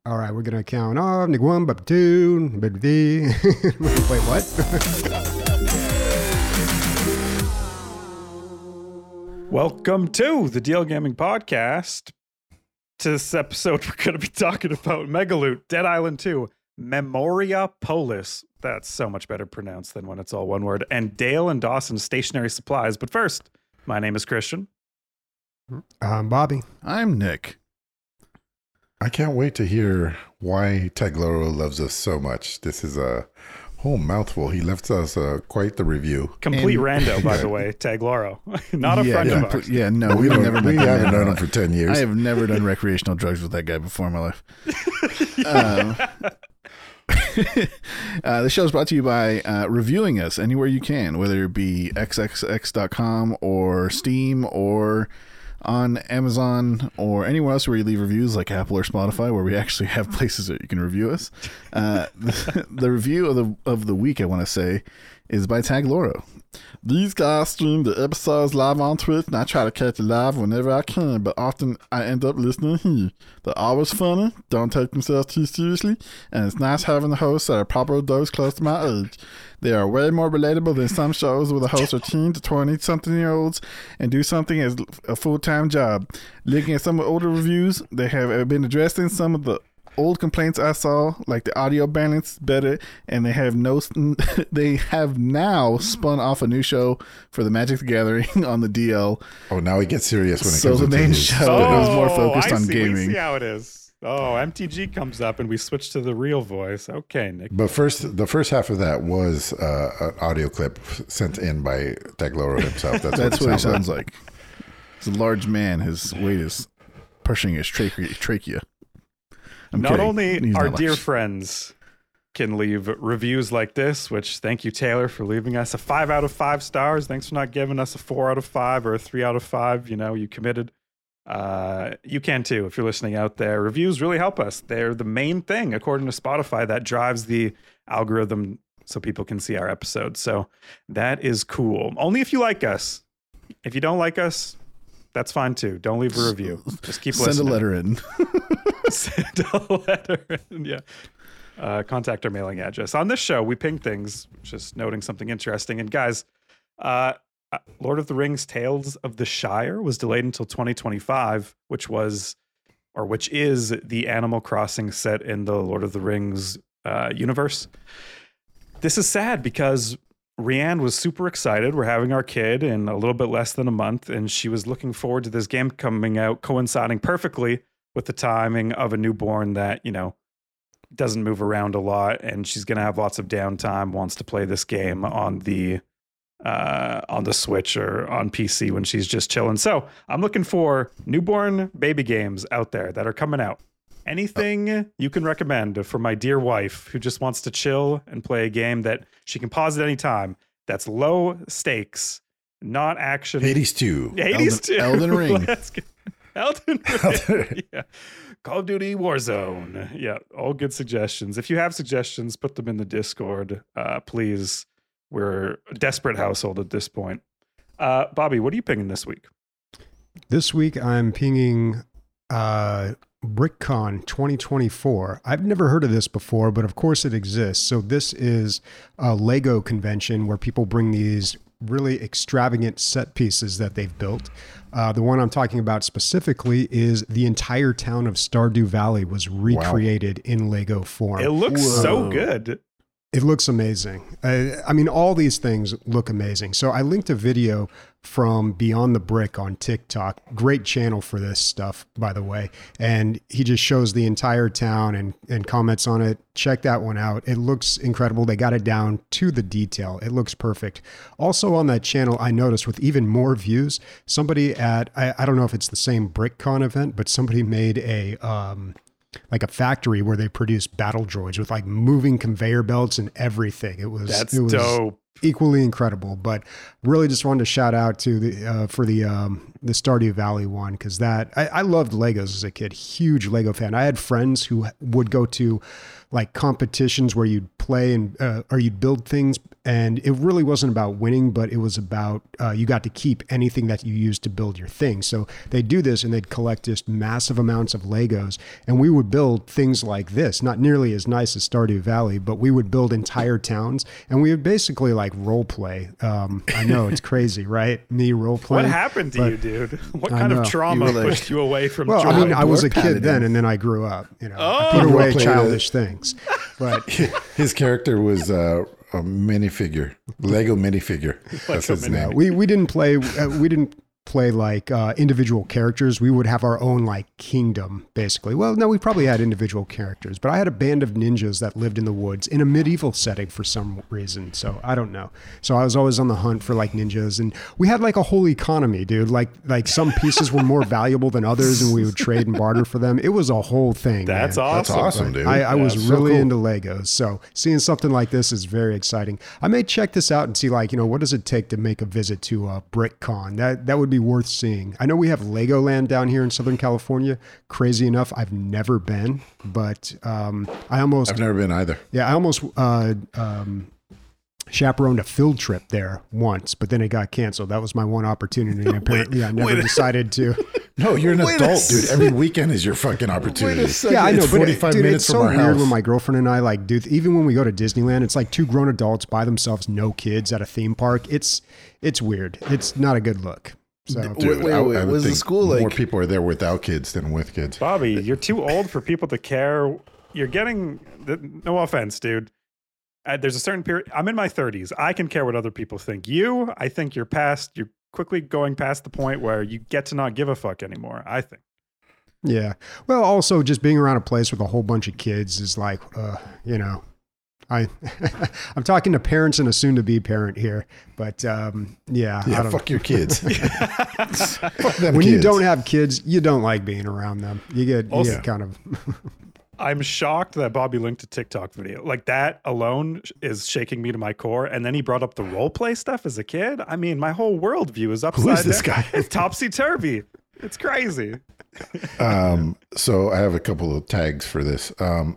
All right, we're gonna count off. Nick one, but two, but three. Wait, what? Welcome to the DL Gaming Podcast. To this episode, we're going to be talking about Megaloot, Dead Island 2, Memoria Polis. That's so much better pronounced than when it's all one word. And Dale and Dawson Stationary Supplies. But first, my name is Christian. I'm Bobby. I'm Nick. I can't wait to hear why Tagloro loves us so much. This is a whole mouthful. He left us quite the review. Complete rando, by the way, Tagloro. Not a friend of ours. Yeah, no, we haven't known him for 10 years. I have never done recreational drugs with that guy before in my life. The show is brought to you by reviewing us anywhere you can, whether it be xxx.com or Steam or on Amazon or anywhere else where you leave reviews like Apple or Spotify, where we actually have places that you can review us. The review of the week, I want to say, is by Tagloro. These guys stream the episodes live on Twitch, and I try to catch it live whenever I can, but often I end up listening here. They're always funny, don't take themselves too seriously, and it's nice having the hosts that are proper those close to my age. They are way more relatable than some shows where the hosts are teen to 20-something-year-olds and do something as a full-time job. Looking at some of the older reviews, they have been addressing some of the old complaints I saw, like the audio balance better, and they have now spun off a new show for the Magic the Gathering on the DL. Oh, now he gets serious when it so comes to the main show is more focused on gaming. We see how it is. Oh, MTG comes up and we switch to the real voice. Okay, Nick. But the first half of that was an audio clip sent in by Tagloro himself. That's what it sounds like. He's a large man. His weight is pushing his trachea. Not only our dear friends can leave reviews like this, which thank you, Taylor, for leaving us a 5 out of 5 stars. Thanks for not giving us a 4 out of 5 or a 3 out of 5. You know, you committed. You can too if you're listening out there. Reviews really help us. They're the main thing, according to Spotify, that drives the algorithm so people can see our episodes. So that is cool. Only if you like us. If you don't like us, that's fine too. Don't leave a review. Just keep listening. Send a letter in. Send a letter in, yeah. Contact our mailing address. On this show, we ping things, just noting something interesting. And guys, Lord of the Rings Tales of the Shire was delayed until 2025, which is the Animal Crossing set in the Lord of the Rings universe. This is sad because Rianne was super excited. We're having our kid in a little bit less than a month, and she was looking forward to this game coming out, coinciding perfectly with the timing of a newborn that, you know, doesn't move around a lot, and she's going to have lots of downtime, wants to play this game on the Switch or on PC when she's just chilling. So I'm looking for newborn baby games out there that are coming out. Anything you can recommend for my dear wife who just wants to chill and play a game that she can pause at any time, that's low stakes, not action. Hades 2. Hades 2. Elden Ring. Elden Ring. Yeah. Call of Duty Warzone. Yeah, all good suggestions. If you have suggestions, put them in the Discord, please. We're a desperate household at this point. Bobby, what are you pinging this week? This week I'm pinging BrickCon 2024. I've never heard of this before, but of course it exists. So this is a Lego convention where people bring these really extravagant set pieces that they've built. The one I'm talking about specifically is the entire town of Stardew Valley was recreated in Lego form. It looks so good. It looks amazing. I mean, all these things look amazing. So I linked a video from Beyond the Brick on TikTok. Great channel for this stuff, by the way. And he just shows the entire town and comments on it. Check that one out. It looks incredible. They got it down to the detail. It looks perfect. Also on that channel, I noticed with even more views, somebody at, I don't know if it's the same BrickCon event, but somebody made a factory where they produce battle droids with like moving conveyor belts and everything. It was dope. equally incredible. But really, just wanted to shout out to the Stardew Valley one, because I loved Legos as a kid. Huge Lego fan. I had friends who would go to like competitions where you'd play and or you'd build things, and it really wasn't about winning, but it was about you got to keep anything that you used to build your thing. So they'd do this and they'd collect just massive amounts of Legos, and we would build things like this, not nearly as nice as Stardew Valley, but we would build entire towns, and we would basically like role play. I know it's crazy, right? Me role playing. What happened to you, dude? What kind of trauma pushed you away from? Well, I mean, I was a kid then, and then I grew up. I put away childish things. But his character was a minifigure, Lego minifigure. That's his name. We didn't play. We didn't play like individual characters. We would have our own like kingdom, basically. Well, no, we probably had individual characters, but I had a band of ninjas that lived in the woods in a medieval setting for some reason. So I don't know. So I was always on the hunt for like ninjas, and we had like a whole economy, dude. Like some pieces were more valuable than others, and we would trade and barter for them. It was a whole thing. That's man. awesome. That's awesome, dude. I was so really cool. into Legos. So seeing something like this is very exciting. I may check this out and see like, what does it take to make a visit to BrickCon? That would be worth seeing. I know we have Legoland down here in Southern California. Crazy enough, I've never been, but I've never been either. Yeah, I almost chaperoned a field trip there once, but then it got canceled. That was my one opportunity, and apparently I never decided to. No, you're an adult, dude. Every weekend is your fucking opportunity. Yeah, I know, It's but 45 dude, minutes it's from so our weird house. when my girlfriend and I like do. Even when we go to Disneyland, it's like two grown adults by themselves, no kids at a theme park. It's weird. It's not a good look. So Dude, Wait, I would was the think school more like? people are there without kids than with kids. Bobby, you're too old for people to care. You're getting no offense, dude. There's a certain period. I'm in my 30s. I can care what other people think. I think you're quickly going past the point where you get to not give a fuck anymore, I think. yeah. Well, also just being around a place with a whole bunch of kids is like, I'm talking to parents and a soon-to-be parent here, but yeah, Yeah, fuck your kids. Fuck them when kids. you don't have kids, you don't like being around them. You get kind of. I'm shocked that Bobby linked a TikTok video. Like that alone is shaking me to my core. And then he brought up the role play stuff as a kid. I mean, my whole worldview is upside down. Who is this guy? It's topsy-turvy. It's crazy. So I have a couple of tags for this.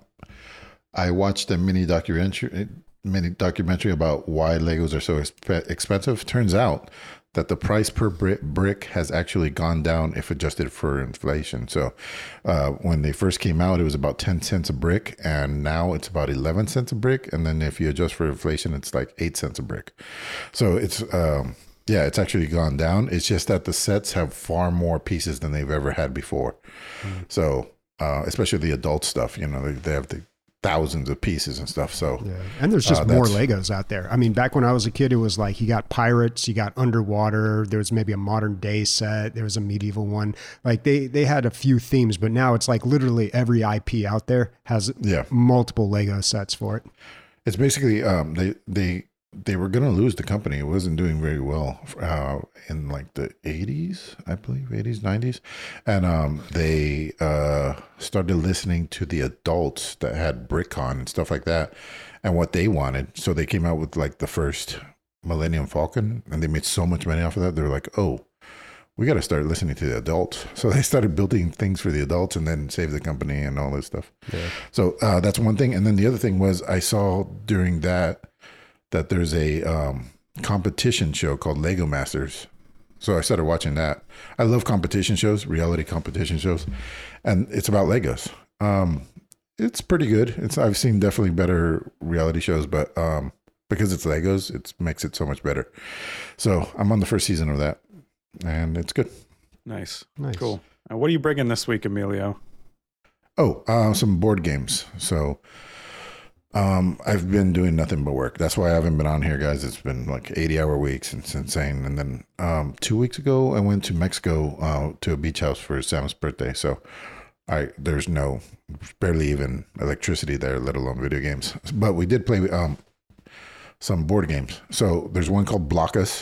I watched a mini documentary about why Legos are so expensive. Turns out that the price per brick has actually gone down if adjusted for inflation. So when they first came out, it was about 10 cents a brick, and now it's about 11 cents a brick. And then if you adjust for inflation, it's like 8 cents a brick. So it's it's actually gone down. It's just that the sets have far more pieces than they've ever had before. So especially the adult stuff, they have the thousands of pieces and stuff. So Yeah. And there's just more Legos out there. I mean, back when I was a kid, it was like you got pirates, you got underwater, there was maybe a modern day set, there was a medieval one. Like they had a few themes, but now it's like literally every IP out there has multiple Lego sets for it. It's basically they were going to lose the company. It wasn't doing very well in like the 80s, I believe, 80s, 90s. And they started listening to the adults that had BrickCon and stuff like that and what they wanted. So they came out with like the first Millennium Falcon, and they made so much money off of that. They were like, oh, we got to start listening to the adults. So they started building things for the adults and then save the company and all this stuff. Yeah. So that's one thing. And then the other thing was I saw during that there's a competition show called Lego Masters. So I started watching that. I love competition shows, reality competition shows, and it's about Legos. It's pretty good. I've seen definitely better reality shows, but because it's Legos, it makes it so much better. So I'm on the first season of that, and it's good. Nice. Cool. What are you bringing this week, Emilio? Oh, some board games. So I've been doing nothing but work. That's why I haven't been on here, guys. It's been like 80-hour weeks. It's insane. And then 2 weeks ago, I went to Mexico to a beach house for Sam's birthday. So there's barely even electricity there, let alone video games. But we did play some board games. So there's one called Blockus,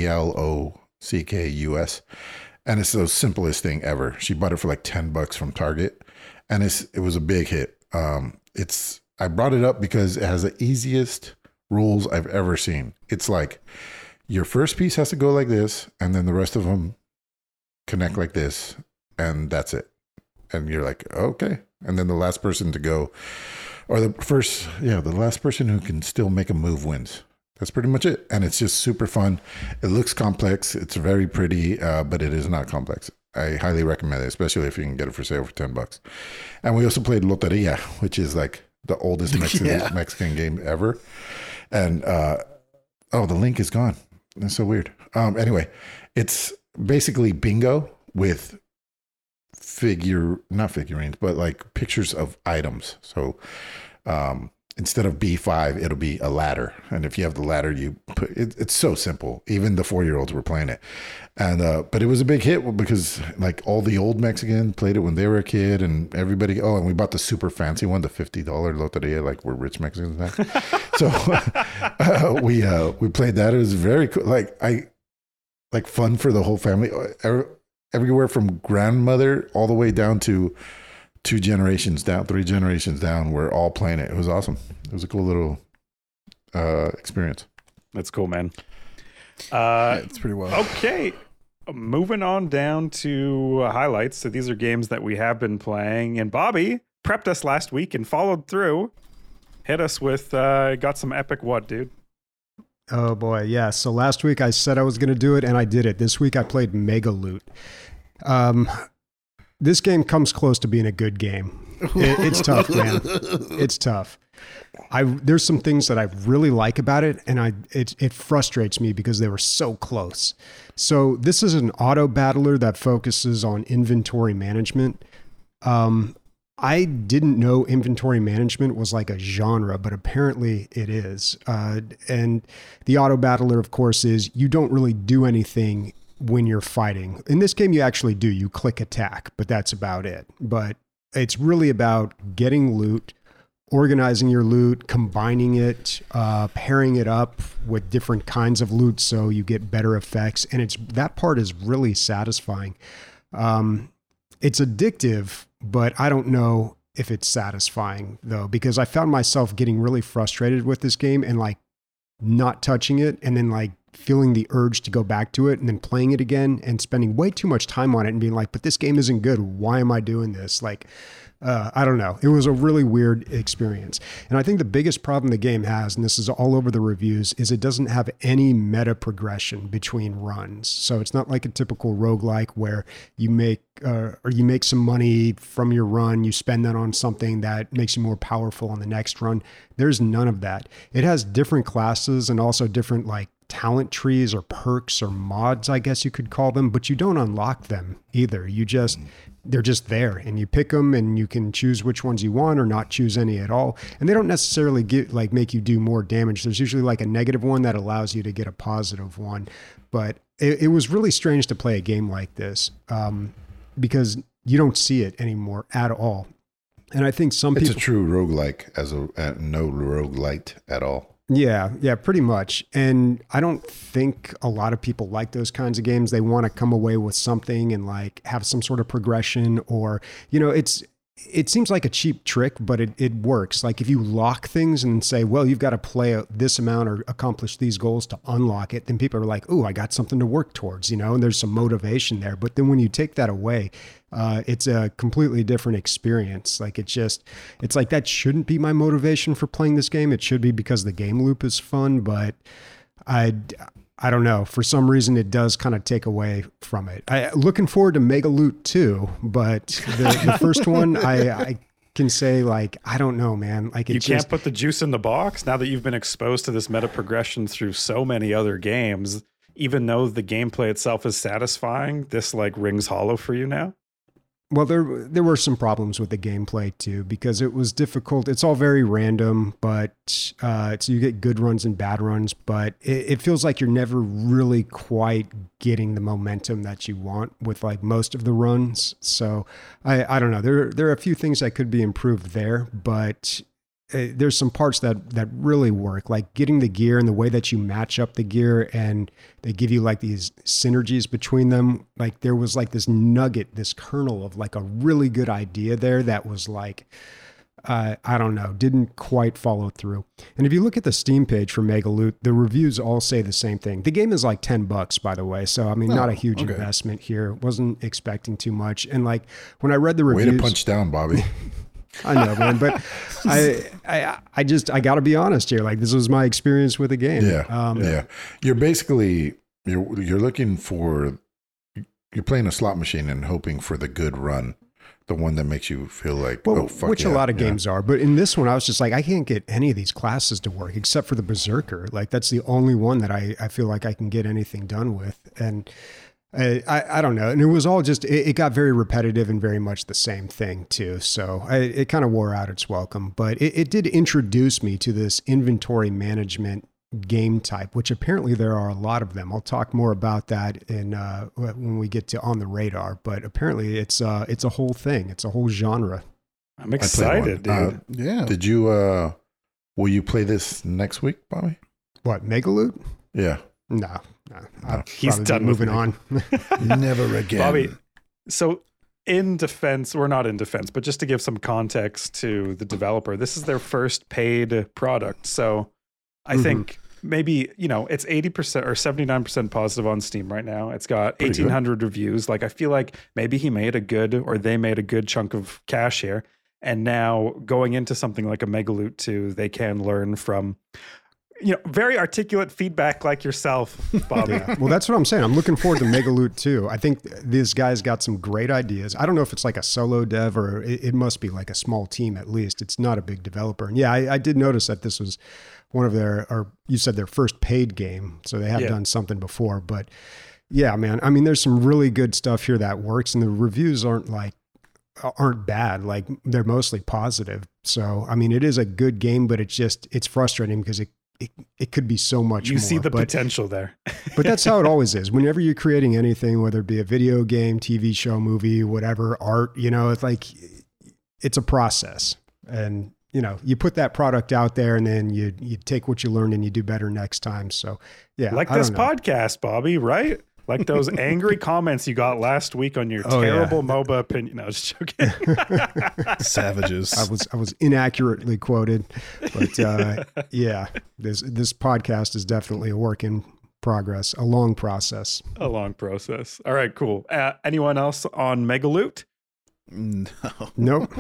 Blockus. And it's the simplest thing ever. She bought it for like $10 from Target. And it was a big hit. I brought it up because it has the easiest rules I've ever seen. It's like your first piece has to go like this, and then the rest of them connect like this, and that's it. And you're like, okay. And then the last person to go, or the last person who can still make a move wins. That's pretty much it. And it's just super fun. It looks complex. It's very pretty, but it is not complex. I highly recommend it, especially if you can get it for sale for $10. And we also played Loteria, which is like the oldest Mexican game ever. And the link is gone. That's so weird. Anyway, it's basically bingo with not figurines, but like pictures of items. So instead of B5, it'll be a ladder. And if you have the ladder, you put it. It's so simple. Even the 4-year-olds were playing it. And but it was a big hit because like all the old Mexicans played it when they were a kid, and everybody. And we bought the super fancy one, the $50 Loteria, like we're rich Mexicans now. So we played that. It was very cool. Like fun for the whole family. Everywhere from grandmother all the way down to 3 generations down, we're all playing it. It was awesome. It was a cool little experience. That's cool, man. It's pretty well. Okay, moving on down to highlights. So these are games that we have been playing, and Bobby prepped us last week and followed through. Hit us with got some epic what, dude? Oh boy, yeah. So last week I said I was going to do it, and I did it. This week I played Mega Loot. This game comes close to being a good game. It's tough, man. It's tough. There's some things that I really like about it, and it frustrates me because they were so close. So this is an auto battler that focuses on inventory management. I didn't know inventory management was like a genre, but apparently it is. And the auto battler, of course, is you don't really do anything when you're fighting. In this game, you actually do. You click attack, but that's about it. But it's really about getting loot, organizing your loot, combining it, pairing it up with different kinds of loot so you get better effects. And that part is really satisfying. It's addictive, but I don't know if it's satisfying though, because I found myself getting really frustrated with this game and like not touching it, and then like feeling the urge to go back to it and then playing it again and spending way too much time on it and being like, but this game isn't good. Why am I doing this? Like, I don't know. It was a really weird experience. And I think the biggest problem the game has, and this is all over the reviews, is it doesn't have any meta progression between runs. So it's not like a typical roguelike where you make some money from your run, you spend that on something that makes you more powerful on the next run. There's none of that. It has different classes and also different like talent trees or perks or mods, I guess you could call them, but you don't unlock them either. They're just there, and you pick them and you can choose which ones you want or not choose any at all. And they don't necessarily make you do more damage. There's usually like a negative one that allows you to get a positive one. But it was really strange to play a game like this because you don't see it anymore at all. And I think some people... It's a true roguelike no roguelite at all. Yeah, pretty much. And I don't think a lot of people like those kinds of games. They want to come away with something and like have some sort of progression, or, it seems like a cheap trick, but it works. Like if you lock things and say, well, you've got to play this amount or accomplish these goals to unlock it, then people are like, oh, I got something to work towards, and there's some motivation there. But then when you take that away, it's a completely different experience. Like it's like that shouldn't be my motivation for playing this game. It should be because the game loop is fun, but I don't know. For some reason, it does kind of take away from it. Looking forward to Mega Loot 2, but the first one, I can say, like, I don't know, man. Like, you can't put the juice in the box now that you've been exposed to this meta progression through so many other games. Even though the gameplay itself is satisfying, this like rings hollow for you now. Well, there were some problems with the gameplay too, because it was difficult. It's all very random, but so you get good runs and bad runs, but it feels like you're never really quite getting the momentum that you want with like most of the runs. So I don't know. There are a few things that could be improved there, but there's some parts that really work, like getting the gear and the way that you match up the gear, and they give you like these synergies between them. Like there was like this nugget, this kernel of like a really good idea there that was like, I don't know, didn't quite follow through. And if you look at the Steam page for Megaloot, the reviews all say the same thing. The game is like $10, by the way. So, I mean, not a huge investment here. Wasn't expecting too much. And like when I read the reviews. Way to punch down, Bobby. I know, man, but I got to be honest here. Like this was my experience with the game. Yeah. You're basically, you're looking for, you're playing a slot machine and hoping for the good run. The one that makes you feel like, which a lot of games are. But in this one, I was just like, I can't get any of these classes to work except for the Berserker. Like that's the only one that I feel like I can get anything done with. And I don't know. And it was all just, it got very repetitive and very much the same thing too. So it kind of wore out its welcome, but it did introduce me to this inventory management game type, which apparently there are a lot of them. I'll talk more about that in when we get to On the Radar, but apparently it's a whole thing. It's a whole genre. I'm excited, dude. Yeah. Did you, will you play this next week, Bobby? What, Megaloot? Yeah. No. He's done moving on. Never again. Bobby, so in defense, or not in defense, but just to give some context to the developer, this is their first paid product. So I think maybe, it's 80% or 79% positive on Steam right now. It's got 1,800 reviews. Like, I feel like maybe they made a good chunk of cash here. And now going into something like a Megaloot 2, they can learn from, very articulate feedback like yourself, Bobby. Yeah. Well, that's what I'm saying. I'm looking forward to Megaloot 2. I think this guy's got some great ideas. I don't know if it's like a solo dev or it must be like a small team at least. It's not a big developer. And yeah, I did notice that this was one of or you said their first paid game. So they have done something before. But yeah, man, I mean, there's some really good stuff here that works. And the reviews aren't bad. Like they're mostly positive. So, I mean, it is a good game, but it's frustrating because it could be so much more. You see the potential there. But that's how it always is. Whenever you're creating anything, whether it be a video game, TV show, movie, whatever, art, it's like, it's a process. And, you put that product out there and then you take what you learned and you do better next time. So, yeah. Like this podcast, Bobby, right? Like those angry comments you got last week on your terrible MOBA opinion. No, just joking. Savages. I was inaccurately quoted, but yeah, this podcast is definitely a work in progress, a long process. A long process. All right, cool. Anyone else on Megaloot? No. Nope.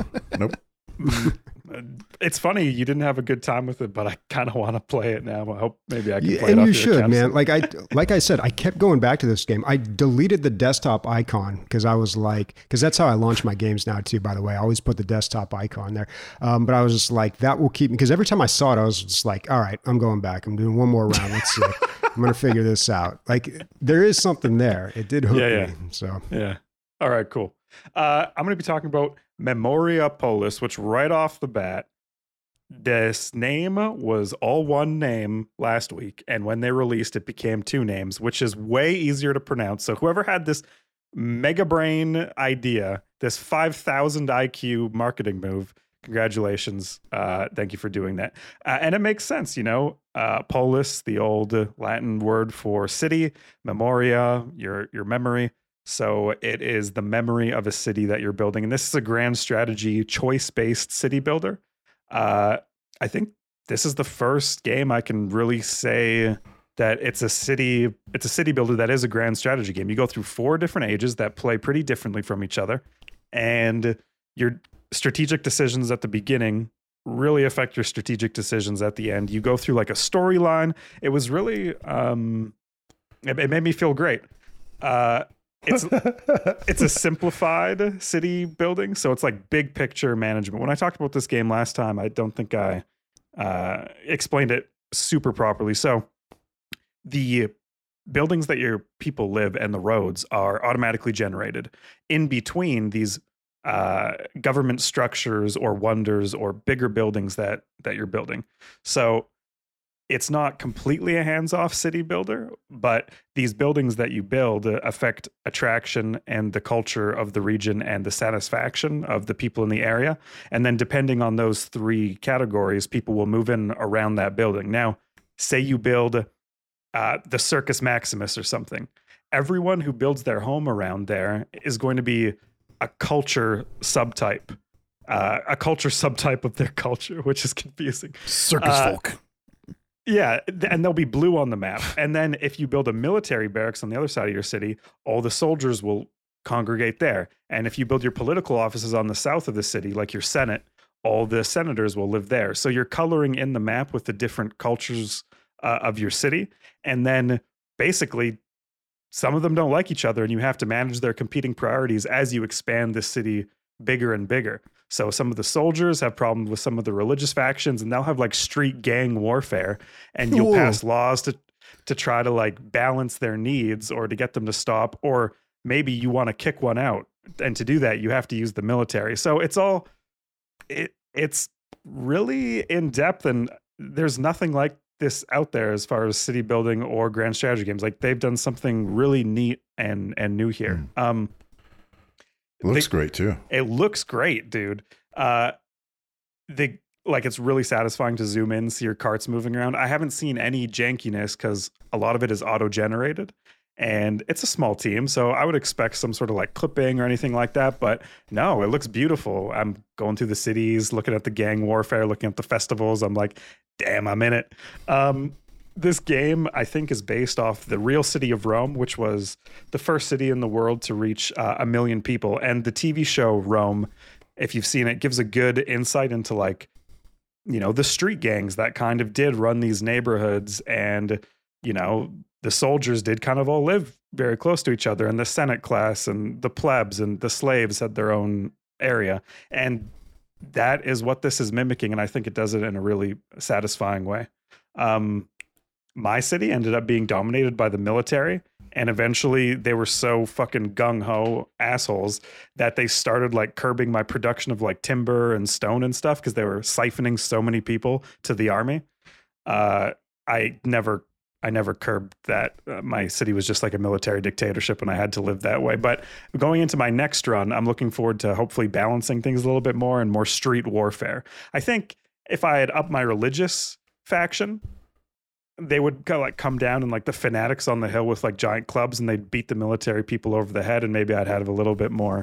It's funny you didn't have a good time with it, but I kind of want to play it now. I hope maybe I can play it. And you should, man. Like I said, I kept going back to this game. I deleted the desktop icon because I was like, because that's how I launch my games now too. By the way, I always put the desktop icon there. But I was just like, that will keep me, because every time I saw it, I was just like, all right, I'm going back. I'm doing one more round. Let's see. I'm going to figure this out. Like there is something there. It did hook me. So yeah. All right, cool. I'm going to be talking about Memoria Polis, which right off the bat, this name was all one name last week. And when they released, it became two names, which is way easier to pronounce. So whoever had this mega brain idea, this 5,000 IQ marketing move, congratulations. Thank you for doing that. And it makes sense, Polis, the old Latin word for city, memoria, your memory. So it is the memory of a city that you're building. And this is a grand strategy, choice-based city builder. I think this is the first game I can really say that it's a city builder that is a grand strategy game. You go through 4 different ages that play pretty differently from each other. And your strategic decisions at the beginning really affect your strategic decisions at the end. You go through like a storyline. It was really, it made me feel great. It's a simplified city building, so it's like big picture management. When I talked about this game last time, I don't think I explained it super properly. So the buildings that your people live and the roads are automatically generated in between these government structures or wonders or bigger buildings that you're building. So it's not completely a hands-off city builder, but these buildings that you build affect attraction and the culture of the region and the satisfaction of the people in the area. And then depending on those 3 categories, people will move in around that building. Now, say you build the Circus Maximus or something. Everyone who builds their home around there is going to be a culture subtype. a culture subtype of their culture, which is confusing. Circus folk. Yeah, and they'll be blue on the map. And then if you build a military barracks on the other side of your city, all the soldiers will congregate there. And if you build your political offices on the south of the city, like your Senate, all the senators will live there. So you're coloring in the map with the different cultures of your city. And then basically, some of them don't like each other, and you have to manage their competing priorities as you expand the city bigger and bigger. So some of the soldiers have problems with some of the religious factions, and they'll have like street gang warfare, and you'll pass laws to try to like balance their needs or to get them to stop, or maybe you want to kick one out. And to do that, you have to use the military. So it's really in depth, and there's nothing like this out there as far as city building or grand strategy games. Like they've done something really neat and new here. It looks great too. It looks great, dude. It's really satisfying to zoom in, see your carts moving around. I haven't seen any jankiness because a lot of it is auto-generated, and it's a small team, so I would expect some sort of like clipping or anything like that. But no, it looks beautiful. I'm going through the cities, looking at the gang warfare, looking at the festivals. I'm like, damn, I'm in it. This game, I think, is based off the real city of Rome, which was the first city in the world to reach 1 million people. And the TV show Rome, if you've seen it, gives a good insight into like, the street gangs that kind of did run these neighborhoods. And, the soldiers did kind of all live very close to each other. And the Senate class and the plebs and the slaves had their own area. And that is what this is mimicking. And I think it does it in a really satisfying way. My city ended up being dominated by the military, and eventually they were so fucking gung-ho assholes that they started like curbing my production of like timber and stone and stuff because they were siphoning so many people to the army. I never curbed that. My city was just like a military dictatorship, and I had to live that way. But going into my next run, I'm looking forward to hopefully balancing things a little bit more and more street warfare. I think if I had upped my religious faction, they would kind of like come down and like the fanatics on the hill with like giant clubs, and they'd beat the military people over the head, and maybe I'd have a little bit more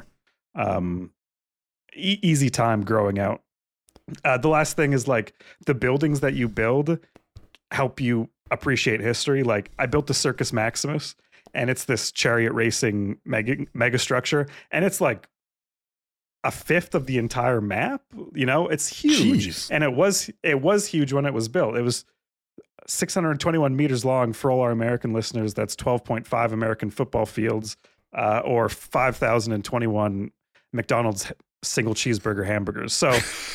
easy time growing out. The last thing is like the buildings that you build help you appreciate history. Like I built the Circus Maximus, and it's this chariot racing mega structure, and it's like a fifth of the entire map. It's huge. Jeez. And it was huge when it was built. It was 621 meters long. For all our American listeners, that's 12.5 American football fields, or 5,021 McDonald's single cheeseburger hamburgers. So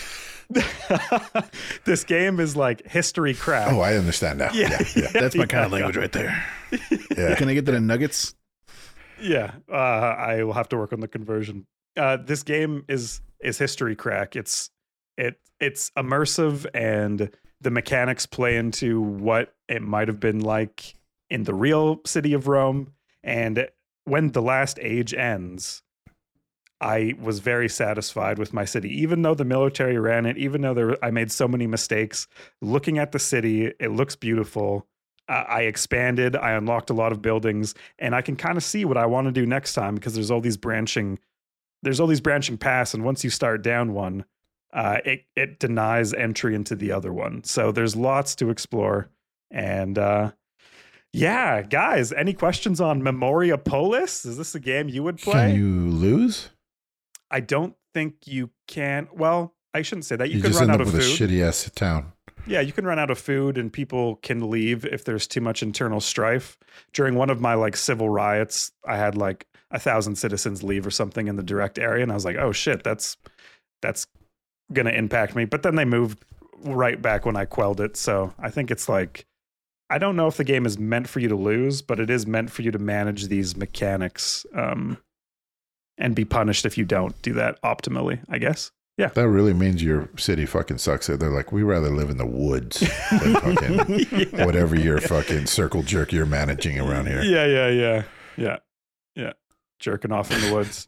this game is like history crap. Oh, I understand now. Yeah. That's my kind of language right there. Yeah. Can I get that in nuggets? Yeah, I will have to work on the conversion. This game is history crack. It's immersive, and the mechanics play into what it might have been like in the real city of Rome. And when the last age ends, I was very satisfied with my city, even though the military ran it, even though I made so many mistakes. Looking at the city, it looks beautiful. I expanded, I unlocked a lot of buildings, and I can kind of see what I want to do next time because there's all these branching paths. And once you start down one, it denies entry into the other one. So there's lots to explore. And yeah, guys, any questions on Memoria Polis? Is this a game you would play? Can you lose? I don't think you can. Well, I shouldn't say that. You could just run end out up of with food. a shitty ass town. Yeah, you can run out of food, and people can leave if there's too much internal strife. During one of my like civil riots, I had like 1,000 citizens leave or something in the direct area, and I was like, oh shit, that's gonna impact me. But then they moved right back when I quelled it. So I think it's like, I don't know if the game is meant for you to lose, but it is meant for you to manage these mechanics and be punished if you don't do that optimally, I guess. Yeah. That really means your city fucking sucks. They're like, we rather live in the woods than fucking whatever your fucking circle jerk you're managing around here. Yeah. Jerking off in the woods.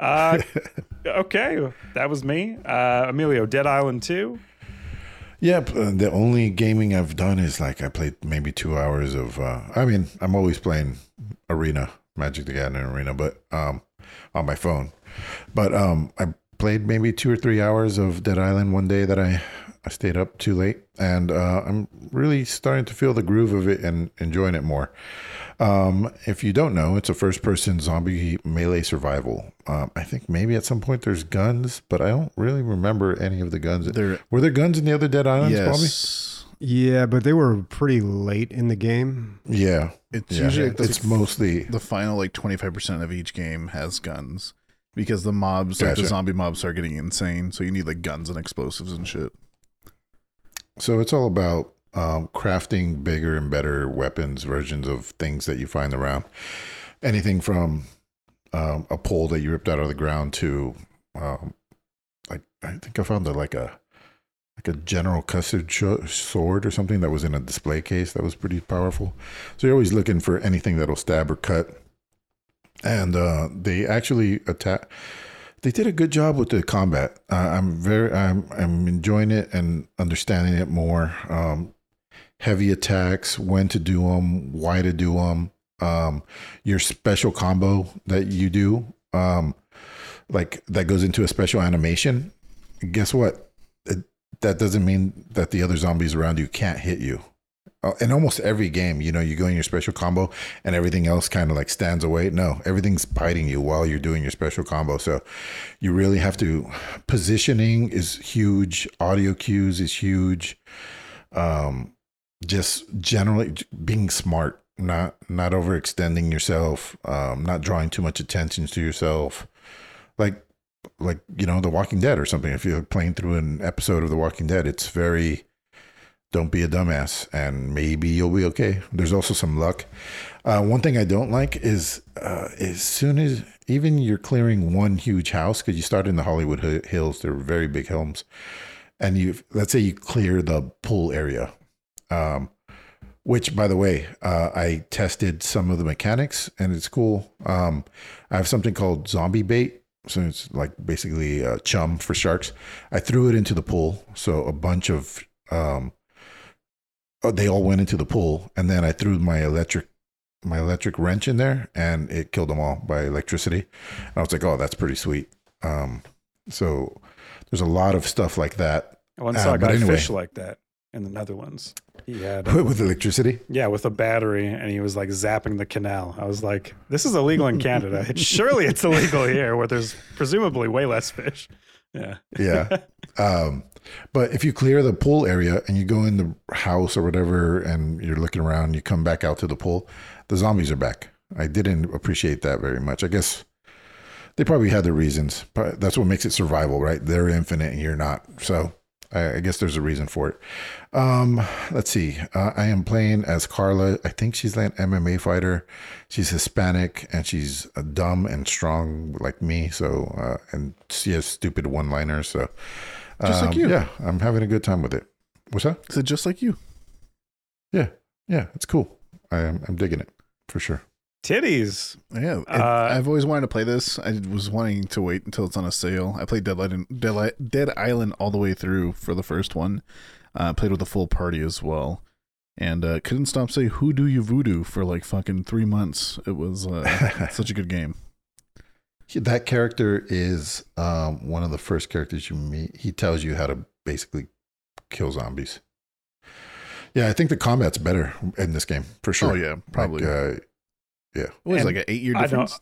Okay. That was me. Emilio, Dead Island 2. Yep. The only gaming I've done is like I played maybe 2 hours of, I'm always playing Arena, Magic the Gathering Arena, but on my phone. But I played maybe 2 or 3 hours of Dead Island one day that I stayed up too late, and I'm really starting to feel the groove of it and enjoying it more. If you don't know, it's a first-person zombie melee survival. I think maybe at some point there's guns, but I don't really remember any of the guns. Were there guns in the other Dead Islands? Yes. Yeah, but they were pretty late in the game. Probably. Yeah. It's usually it's mostly the final 25% of each game has guns because the mobs, like the Gotcha. zombie mobs, are getting insane. So you need like guns and explosives and shit. So it's all about crafting bigger and better weapons, versions of things that you find around. Anything from a pole that you ripped out of the ground to, like I think I found like a General Custer sword or something that was in a display case that was pretty powerful. So you're always looking for anything that'll stab or cut. And they actually attack. They did a good job with the combat. I'm enjoying it and understanding it more. Heavy attacks, when to do them, why to do them. Your special combo that you do, like that goes into a special animation. Guess what? That doesn't mean that the other zombies around you can't hit you. In almost every game, you go in your special combo and everything else kind of like stands away. No, everything's biting you while you're doing your special combo. So you really have to, positioning is huge. Audio cues is huge. Just generally being smart, not overextending yourself, not drawing too much attention to yourself. Like The Walking Dead or something. If you're playing through an episode of The Walking Dead, it's very, don't be a dumbass and maybe you'll be okay. There's also some luck. One thing I don't like is as soon as even you're clearing one huge house, because you start in the Hollywood Hills, they're very big homes, and let's say you clear the pool area, which by the way, I tested some of the mechanics and it's cool. I have something called zombie bait. So it's like basically chum for sharks. I threw it into the pool. So a bunch of, they all went into the pool, and then I threw my electric wrench in there, and it killed them all by electricity. And I was like, oh, that's pretty sweet. So there's a lot of stuff like that. I once saw a guy fish like that in the Netherlands. He had with electricity. Yeah, with a battery, and he was like zapping the canal. I was like, this is illegal in Canada. Surely it's illegal here, where there's presumably way less fish. Yeah. Yeah. But if you clear the pool area and you go in the house or whatever, and you're looking around, you come back out to the pool, the zombies are back. I didn't appreciate that very much. I guess they probably had their reasons, but that's what makes it survival, right? They're infinite and you're not. So I guess there's a reason for it. Let's see. I am playing as Carla. I think she's like an MMA fighter. She's Hispanic and she's dumb and strong like me. So, and she has stupid one-liners. So, just like you. Yeah, I'm having a good time with it. What's that? Is it just like you? Yeah, it's cool. I'm digging it for sure. Titties. Yeah, I've always wanted to play this. I was wanting to wait until it's on a sale. I played Dead Island all the way through for the first one. Played with a full party as well, and couldn't stop saying "Who do you voodoo" for like fucking 3 months. It was such a good game. That character is one of the first characters you meet. He tells you how to basically kill zombies. Yeah, I think the combat's better in this game for sure. Oh yeah, probably. Yeah. What was it, like an 8-year difference?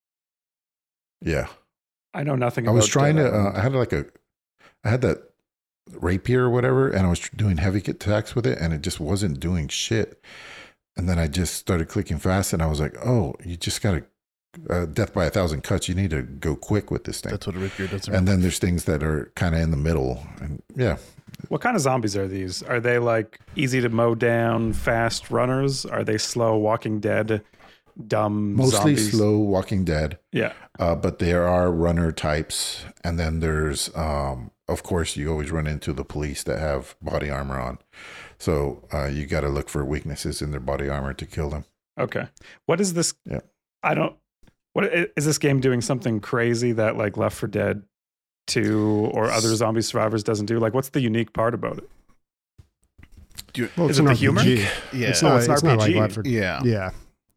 Yeah. I know nothing I about was trying Dead to, Island. I had that rapier or whatever, and I was doing heavy attacks with it, and it just wasn't doing shit. And then I just started clicking fast, and I was like, oh, you just got to, death by 1,000 cuts. You need to go quick with this thing. That's what a rapier does. And then there's things that are kind of in the middle. And yeah. What kind of zombies are these? Are they like easy to mow down, fast runners? Are they slow Walking Dead? Mostly zombies? slow Walking Dead. Yeah. But there are runner types. And then there's, of course, you always run into the police that have body armor on. So you got to look for weaknesses in their body armor to kill them. Okay. What is this? Yeah. What is this game doing something crazy that like Left 4 Dead 2 or other zombie survivors doesn't do? Like, what's the unique part about it? Well, is it the humor? Yeah. It's not like RPG. Left 4 Yeah. Yeah.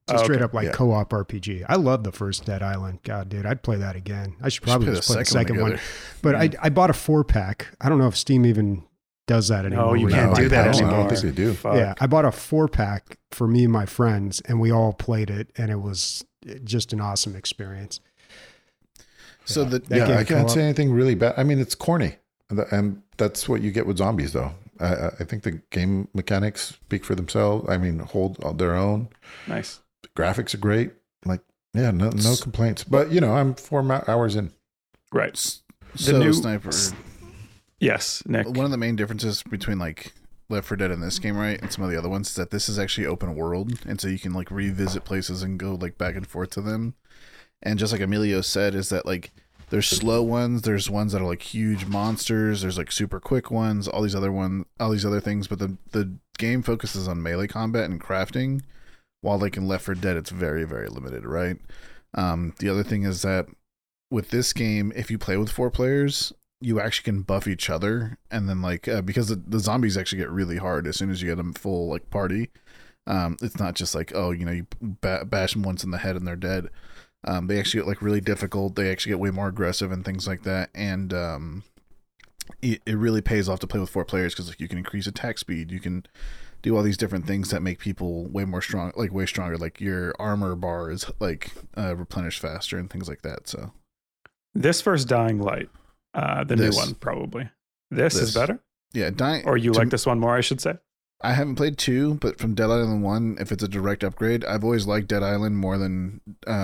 It's a straight up like Yeah. co-op RPG. I love the first Dead Island. God, dude, I'd play that again. I should probably play just the play the second second one one. But I bought a 4-pack. I don't know if Steam even does that anymore. No, you where can't buy do that packs. I anymore. don't think they do. Fuck. Yeah, I bought a 4-pack for me and my friends, and we all played it, and it was just an awesome experience. So Yeah. the That Yeah, game I can't co-op. say anything really bad. I mean, it's corny, and that's what you get with zombies, though. I think the game mechanics speak for themselves. I mean, hold their own. Nice. The graphics are great. Like, yeah, no complaints. But I'm 4 hours in. Right. so new- Sniper. Yes, Nick. One of the main differences between like Left 4 Dead and this game, right, and some of the other ones, is that this is actually open world, and so you can like revisit places and go like back and forth to them. And just like Emilio said, is that like there's slow ones, there's ones that are like huge monsters, there's like super quick ones, all these other things, but the game focuses on melee combat and crafting, while like in Left 4 Dead it's very, very limited, right? The other thing is that with this game, if you play with 4 players, you actually can buff each other, and then like because the zombies actually get really hard as soon as you get them full like party. It's not just like, oh, you bash them once in the head and they're dead. They actually get like really difficult. They actually get way more aggressive and things like that. And it really pays off to play with 4 players, because like you can increase attack speed. You can do all these different things that make people way stronger. Like your armor bar is like replenished faster and things like that. So This first Dying Light, the This. new one probably. This is better, yeah, or you like this one more, I should say. I haven't played 2, but from Dead Island 1, if it's a direct upgrade, I've always liked Dead Island more than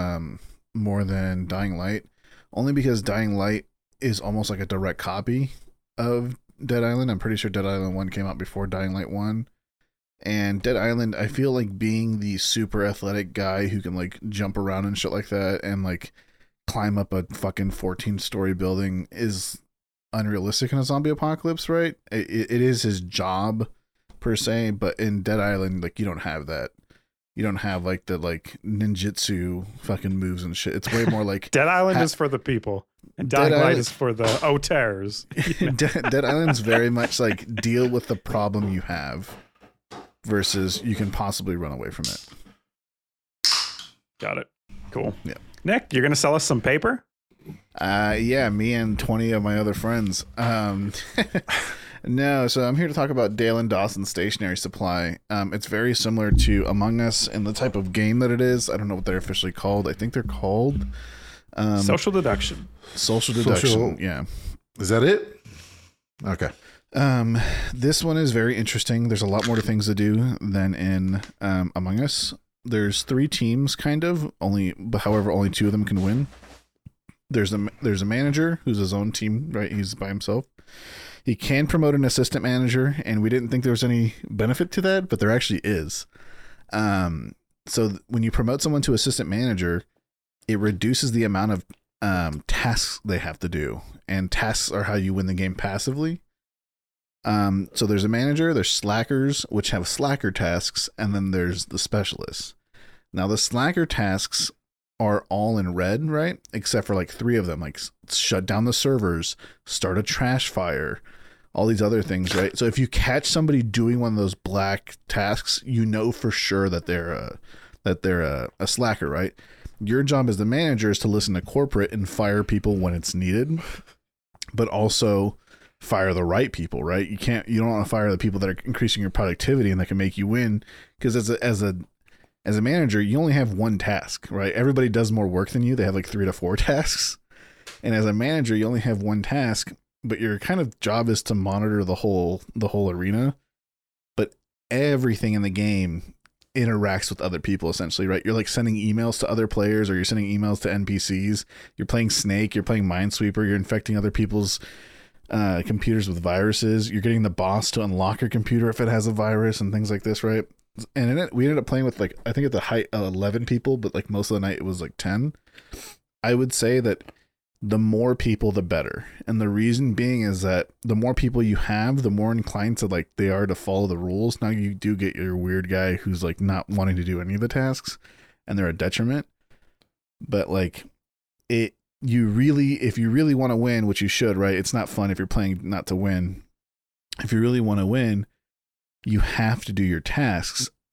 Dying Light, only because Dying Light is almost like a direct copy of Dead Island. I'm pretty sure Dead Island 1 came out before Dying Light 1. And Dead Island, I feel like being the super athletic guy who can like jump around and shit like that and like climb up a fucking 14-story building is unrealistic in a zombie apocalypse, right? It is his job per se, but in Dead Island, like, you don't have that. You don't have like the like ninjutsu fucking moves and shit. It's way more like Dead Island is for the people, and Dying Dead Light Island- is for the terrors. Dead Island's very much like deal with the problem you have versus you can possibly run away from it. Got it. Cool. Yeah. Nick, you're gonna sell us some paper? Yeah, me and 20 of my other friends. No, so I'm here to talk about Dale and Dawson Stationery Supply. It's very similar to Among Us in the type of game that it is. I don't know what they're officially called. I think they're called Social deduction. Social Deduction. Social- Yeah. Is that it? Okay. This one is very interesting. There's a lot more things to do than in Among Us. There's 3 teams, kind of. However, only 2 of them can win. There's a manager who's his own team, right? He's by himself. He can promote an assistant manager, and we didn't think there was any benefit to that, but there actually is. So when you promote someone to assistant manager, it reduces the amount of tasks they have to do, and tasks are how you win the game passively. So there's a manager, there's slackers, which have slacker tasks, and then there's the specialists. Now the slacker tasks are all in red, right? Except for like 3 of them, like shut down the servers, start a trash fire, all these other things, right? So if you catch somebody doing one of those black tasks, you know for sure that they're a slacker, right? Your job as the manager is to listen to corporate and fire people when it's needed, but also fire the right people, right? You don't want to fire the people that are increasing your productivity and that can make you win, because as a manager, you only have 1 task, right? Everybody does more work than you. They have like 3 to 4 tasks. And as a manager, you only have 1 task, but your kind of job is to monitor the whole arena. But everything in the game interacts with other people, essentially, right? You're like sending emails to other players, or you're sending emails to NPCs. You're playing Snake, you're playing Minesweeper, you're infecting other people's computers with viruses. You're getting the boss to unlock your computer if it has a virus and things like this, right? And we ended up playing with, like, I think at the height 11 people, but like most of the night it was like 10. I would say that the more people, the better. And the reason being is that the more people you have, the more inclined to like they are to follow the rules. Now you do get your weird guy who's like not wanting to do any of the tasks, and they're a detriment. But like if you really want to win, which you should, right? It's not fun if you're playing not to win. If you really want to win, you have to do your tasks.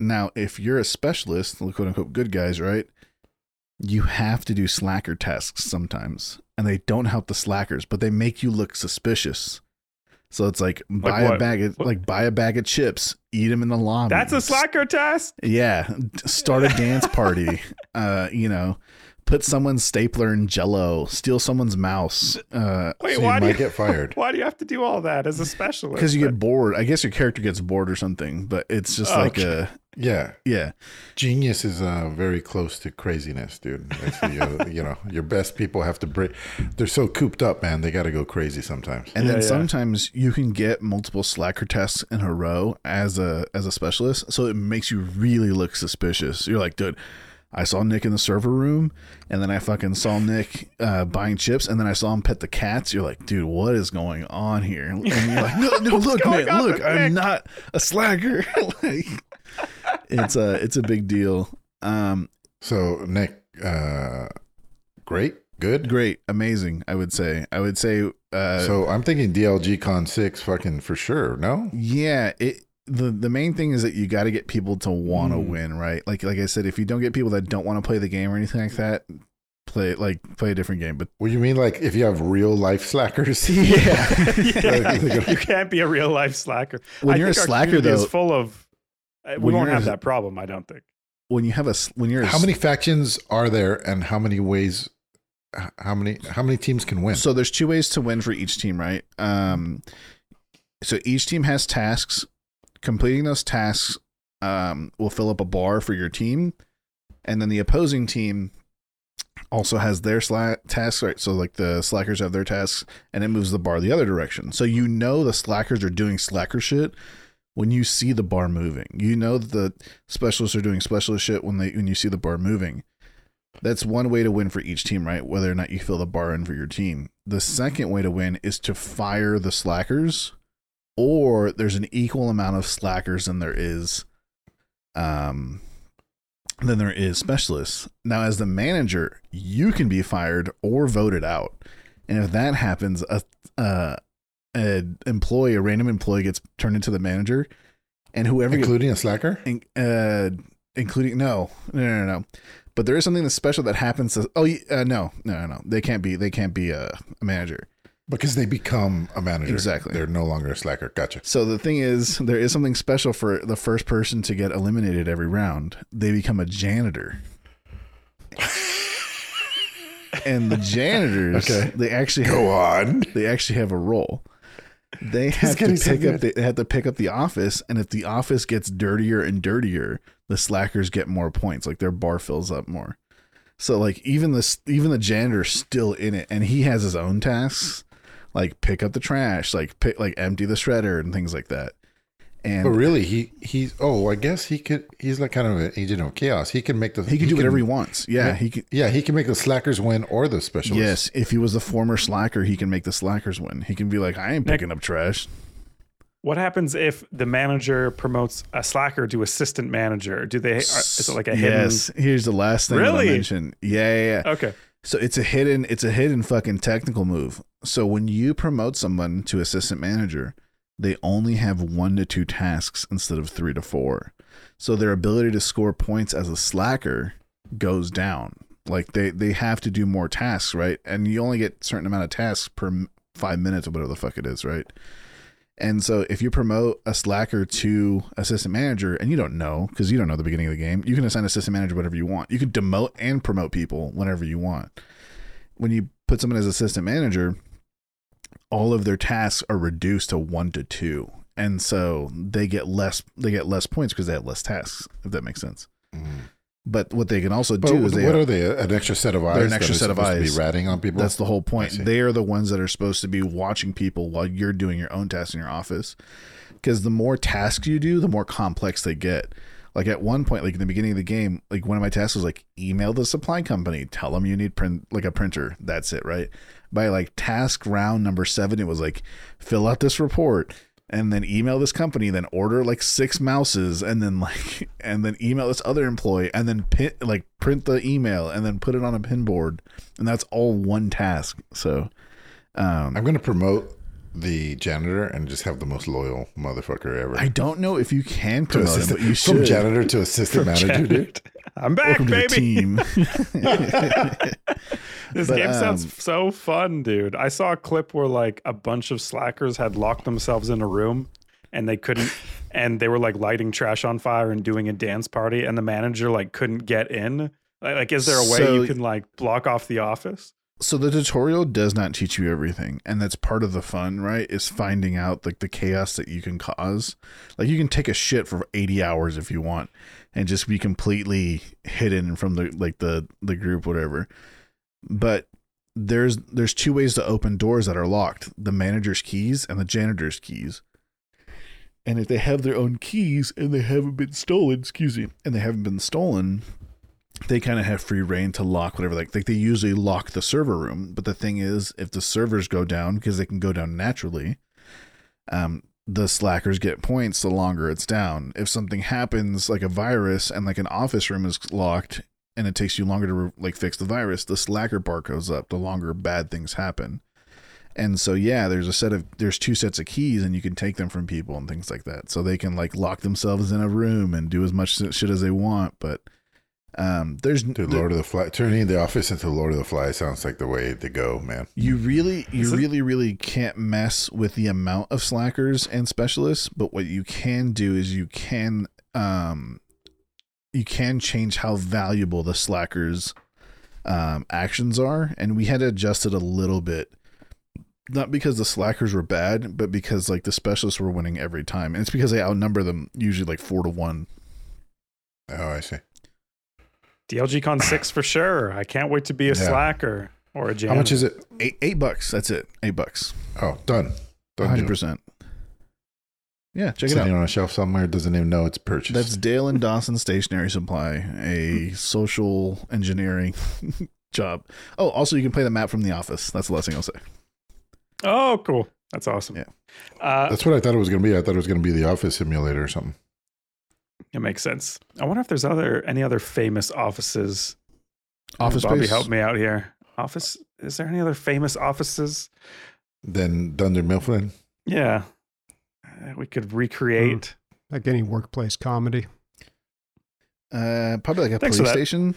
Now, if you're a specialist, the quote unquote good guys, right? You have to do slacker tasks sometimes, and they don't help the slackers, but they make you look suspicious. So it's like buy a bag of chips, eat them in the lobby. That's a slacker task? Yeah, start a dance party. Put someone's stapler in Jell-O, steal someone's mouse. Wait, So you why do might you get fired. why do you have to do all that as a specialist? Because you get bored. I guess your character gets bored or something, but it's just like a Yeah. Genius is very close to craziness, dude. It's the, your best people have to break. They're so cooped up, man. They got to go crazy sometimes. And then sometimes you can get multiple slacker tests in a row as a specialist, so it makes you really look suspicious. You're like, dude, I saw Nick in the server room, and then I fucking saw Nick buying chips, and then I saw him pet the cats. You're like, dude, what is going on here? And you're like, no, look, man, look, I'm not a slacker. Like, it's a big deal. So Nick, great, amazing. I would say. So I'm thinking DLG Con 6, fucking for sure. No. Yeah. The main thing is that you got to get people to want to win, right? Like I said, if you don't get people that don't want to play the game or anything like that, play a different game. But well, you mean like if you have real life slackers? Yeah. You can't be a real life slacker. When you're a slacker, though, is full of. We won't have that problem, I don't think. When you're how many factions are there, and how many ways? How many teams can win? So there's 2 ways to win for each team, right? So each team has tasks. Completing those tasks will fill up a bar for your team, and then the opposing team also has their tasks, right? So like the slackers have their tasks, and it moves the bar the other direction. So the slackers are doing slacker shit when you see the bar moving. The specialists are doing specialist shit when you see the bar moving. That's one way to win for each team, right? Whether or not you fill the bar in for your team. The second way to win is to fire the slackers, or there's an equal amount of slackers than there is specialists. Now, as the manager, you can be fired or voted out, and if that happens, a random employee gets turned into the manager, and whoever including a slacker, including no. But there is something that's special that happens. No. They can't be a manager. Because they become a manager. Exactly. They're no longer a slacker. Gotcha. So the thing is, there is something special for the first person to get eliminated every round. They become a janitor. And the janitors, they actually have a role. They have to pick up the office, and if the office gets dirtier and dirtier, the slackers get more points. Like their bar fills up more. So like even the janitor's still in it, and he has his own tasks, like pick up the trash, like empty the shredder and things like that. And but really, he's I guess he's like kind of an agent of chaos. He can do whatever he wants. Yeah, he can make the slackers win or the specialists. Yes, if he was the former slacker, he can make the slackers win. He can be like, I ain't picking up trash. What happens if the manager promotes a slacker to assistant manager? Is it like a hidden? Yes. Here's the last thing I mention. Yeah. Okay. So it's a hidden fucking technical move. So when you promote someone to assistant manager, they only have 1 to 2 tasks instead of 3 to 4. So their ability to score points as a slacker goes down. Like they have to do more tasks, right? And you only get a certain amount of tasks per 5 minutes or whatever the fuck it is, right? And so if you promote a slacker to assistant manager, and you don't know, because you don't know the beginning of the game, you can assign assistant manager whatever you want. You can demote and promote people whenever you want. When you put someone as assistant manager, all of their tasks are reduced to 1 to 2. And so they get less points because they have less tasks, if that makes sense. But what they can also do is what are they? An extra set of eyes? They're an extra set of eyes. To be ratting on people. That's the whole point. They are the ones that are supposed to be watching people while you're doing your own tasks in your office. Because the more tasks you do, the more complex they get. Like at one point, like in the beginning of the game, like one of my tasks was like email the supply company, tell them you need a printer. That's it, right? By like task round number 7, it was like fill out this report. And then email this company, then order like 6 mouses, and then email this other employee, and then print the email, and then put it on a pin board, and that's all one task. So, I'm going to promote the janitor and just have the most loyal motherfucker ever. I don't know if you can promote him, but you should. From janitor to assistant manager, dude. I'm back, Welcome baby. to the team. This game sounds so fun, dude. I saw a clip where like a bunch of slackers had locked themselves in a room and they couldn't, and they were like lighting trash on fire and doing a dance party, and the manager like couldn't get in. Like, is there a way you can like block off the office? So the tutorial does not teach you everything, and that's part of the fun, right? Is finding out like the chaos that you can cause. Like you can take a shit for 80 hours if you want and just be completely hidden from the group, whatever. But there's two ways to open doors that are locked: the manager's keys and the janitor's keys. And if they have their own keys and they haven't been stolen, they kind of have free reign to lock whatever. Like they usually lock the server room. But the thing is, if the servers go down, because they can go down naturally, the slackers get points the longer it's down. If something happens, like a virus, and like an office room is locked, and it takes you longer to like fix the virus, the slacker bar goes up the longer bad things happen. And so, yeah, there's two sets of keys, and you can take them from people and things like that. So they can like lock themselves in a room and do as much shit as they want. But Lord of the Fly, turning the office into Lord of the Fly sounds like the way to go, man. You really can't mess with the amount of slackers and specialists. But what you can do is you can change how valuable the slackers actions are, and we had to adjust it a little bit. Not because the slackers were bad, but because like the specialists were winning every time. And it's because they outnumber them usually like 4-1. Oh, I see. DLG-Con 6 for sure. I can't wait to be a slacker or a janitor. How much is it? $8. That's it. $8. Oh, done. 100%. Yeah, check it out. Sitting on a shelf somewhere, doesn't even know it's purchased. That's Dale and Dawson Stationery Supply, a social engineering job. Oh, also you can play the map from The Office. That's the last thing I'll say. Oh, cool. That's awesome. Yeah. That's what I thought it was going to be. I thought it was going to be the Office Simulator or something. It makes sense. I wonder if there's any other famous offices. Office Bobby, Space? help me out here. Office? Is there any other famous offices? Then Dunder Mifflin. Yeah. We could recreate. Like any workplace comedy. Probably like a Thanks for that. PlayStation.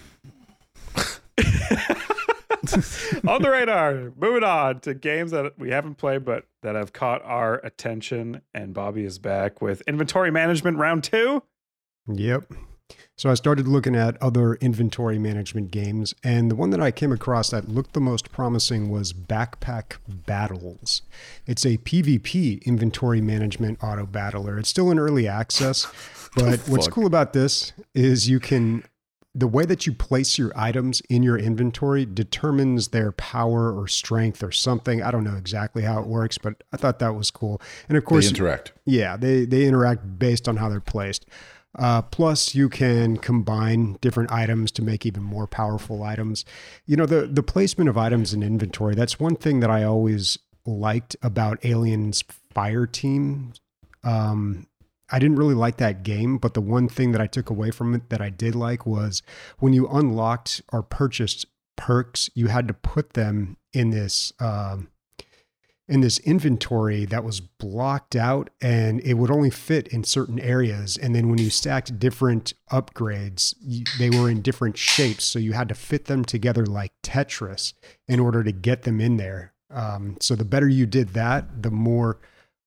On the radar. Moving on to games that we haven't played but that have caught our attention. And Bobby is back with Inventory Management Round 2. Yep. So I started looking at other inventory management games, and the one that I came across that looked the most promising was Backpack Battles. It's a PvP inventory management auto battler. It's still in early access, but what's cool about this is the way that you place your items in your inventory determines their power or strength or something. I don't know exactly how it works, but I thought that was cool. And of course, they interact. Yeah, they interact based on how they're placed. Plus, you can combine different items to make even more powerful items. You know, the placement of items in inventory, that's one thing that I always liked about Alien's Fire Team. I didn't really like that game, but the one thing that I took away from it that I did like was when you unlocked or purchased perks, you had to put them in this inventory that was blocked out, and it would only fit in certain areas. And then when you stacked different upgrades, they were in different shapes. So you had to fit them together like Tetris in order to get them in there. So the better you did that, the more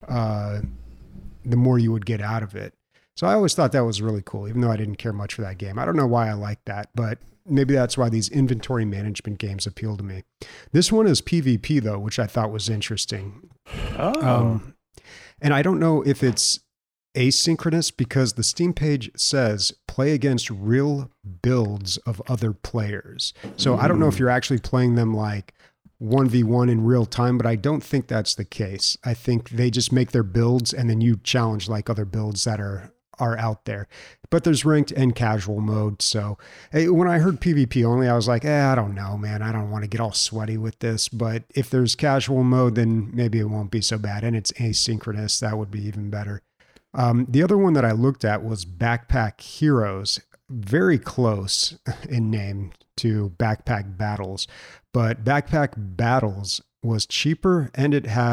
you would get out of it. So I always thought that was really cool, even though I didn't care much for that game. I don't know why I like that, but maybe that's why these inventory management games appeal to me. This one is PvP though, which I thought was interesting. Oh. And I don't know if it's asynchronous because the Steam page says play against real builds of other players. So I don't know if you're actually playing them like 1v1 in real time, but I don't think that's the case. I think they just make their builds and then you challenge like other builds that are out there. But there's ranked and casual mode. So when I heard PvP only, I was like, I don't know, man. I don't want to get all sweaty with this. But if there's casual mode, then maybe it won't be so bad. And it's asynchronous. That would be even better. The other one that I looked at was Backpack Heroes. Very close in name to Backpack Battles. But Backpack Battles was cheaper and it had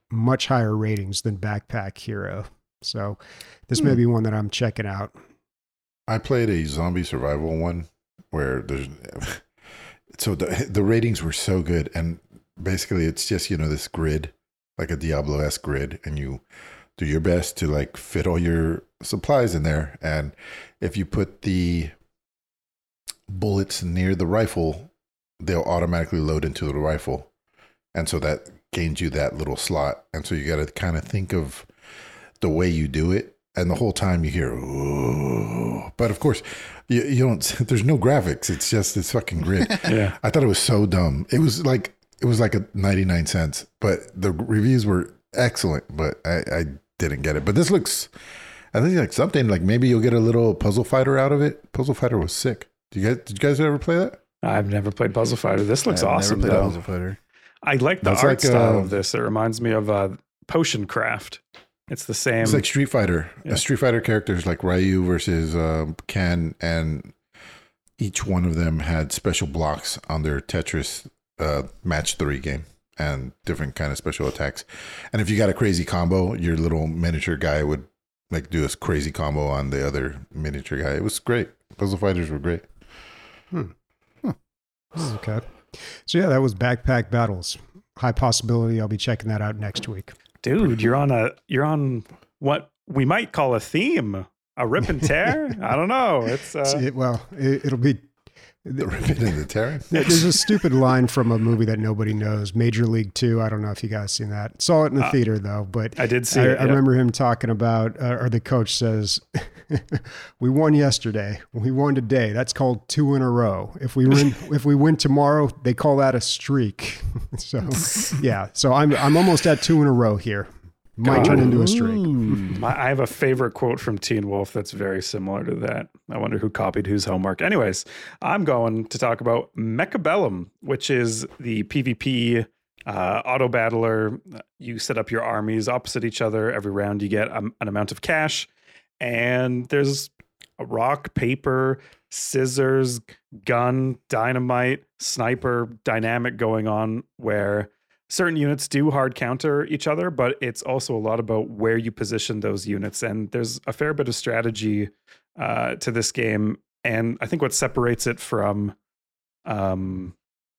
much higher ratings than Backpack Hero. So this may be one that I'm checking out. I played a zombie survival one where so the ratings were so good, and basically it's just, this grid, like a Diablo-esque grid, and you do your best to like fit all your supplies in there. And if you put the bullets near the rifle, they'll automatically load into the rifle. And so that gains you that little slot. And so you got to kind of think of the way you do it. And the whole time you hear, ooh. But of course, you don't, there's no graphics. It's just this fucking grid. Yeah. I thought it was so dumb. It was like a 99 cents, but the reviews were excellent, but I didn't get it. But this looks, I think like something like maybe you'll get a little Puzzle Fighter out of it. Puzzle Fighter was sick. Did you guys ever play that? I've never played Puzzle Fighter. This looks awesome, Never played though. Puzzle Fighter. I like the That's art like, style of this. It reminds me of Potion Craft. It's the same. It's like Street Fighter. Yeah. Street Fighter characters like Ryu versus Ken, and each one of them had special blocks on their Tetris match 3 game and different kind of special attacks. And if you got a crazy combo, your little miniature guy would like do a crazy combo on the other miniature guy. It was great. Puzzle Fighters were great. Okay. So yeah, that was Backpack Battles. High possibility I'll be checking that out next week. Dude, you're on what we might call a theme, a rip and tear. I don't know. It's It'll be. The ripping and the tearing. There's a stupid line from a movie that nobody knows, Major League 2. I don't know if you guys seen that. Saw it in the theater though, but I did see it. I remember him talking about, or the coach says, "We won yesterday. We won today. That's called 2 in a row. If we win tomorrow, they call that a streak." So yeah, so I'm almost at 2 in a row here. Might turn into a streak. I have a favorite quote from Teen Wolf that's very similar to that. I wonder who copied whose homework. Anyways, I'm going to talk about Mechabellum, which is the PvP auto battler. You set up your armies opposite each other. Every round you get an amount of cash. And there's a rock, paper, scissors, gun, dynamite, sniper dynamic going on where certain units do hard counter each other, but it's also a lot about where you position those units. And there's a fair bit of strategy to this game. And I think what separates it from other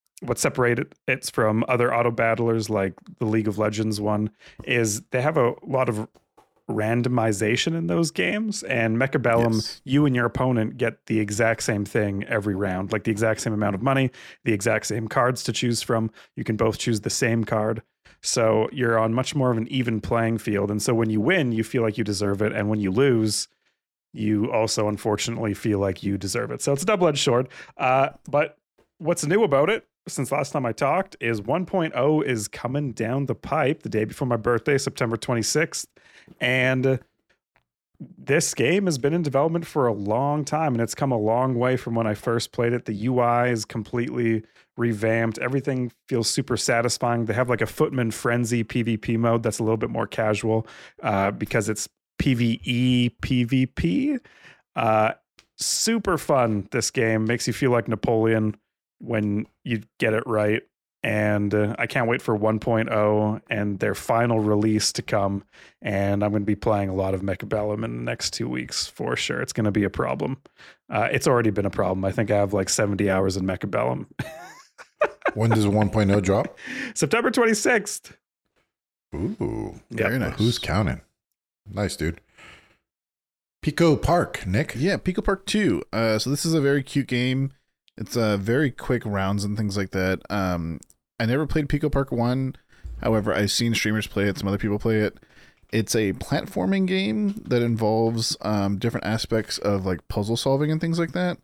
auto battlers like the League of Legends one is they have a lot of randomization in those games, and Mechabellum, Yes. you and your opponent get the exact same thing every round, like the exact same amount of money, the exact same cards to choose from. You can both choose the same card. So you're on much more of an even playing field. And so when you win, you feel like you deserve it. And when you lose, you also unfortunately feel like you deserve it. So it's a double-edged sword. But what's new about it since last time I talked is 1.0 is coming down the pipe the day before my birthday, September 26th. And this game has been in development for a long time, and it's come a long way from when I first played it. The UI is completely revamped. Everything feels super satisfying. They have like a Footman Frenzy PvP mode that's a little bit more casual because it's PvE PvP. Super fun, this game. Makes you feel like Napoleon when you get it right. And I can't wait for 1.0 and their final release to come. And I'm going to be playing a lot of Mechabellum in the next 2 weeks for sure. It's going to be a problem. It's already been a problem. I think I have like 70 hours in Mechabellum. When does 1.0 drop? September 26th. Ooh, Very nice. Who's counting? Nice, dude. Pico Park, Nick. Yeah, Pico Park 2. So this is a very cute game. It's very quick rounds and things like that. I never played Pico Park 1. However, I've seen streamers play it. Some other people play it. It's a platforming game that involves different aspects of like puzzle solving and things like that.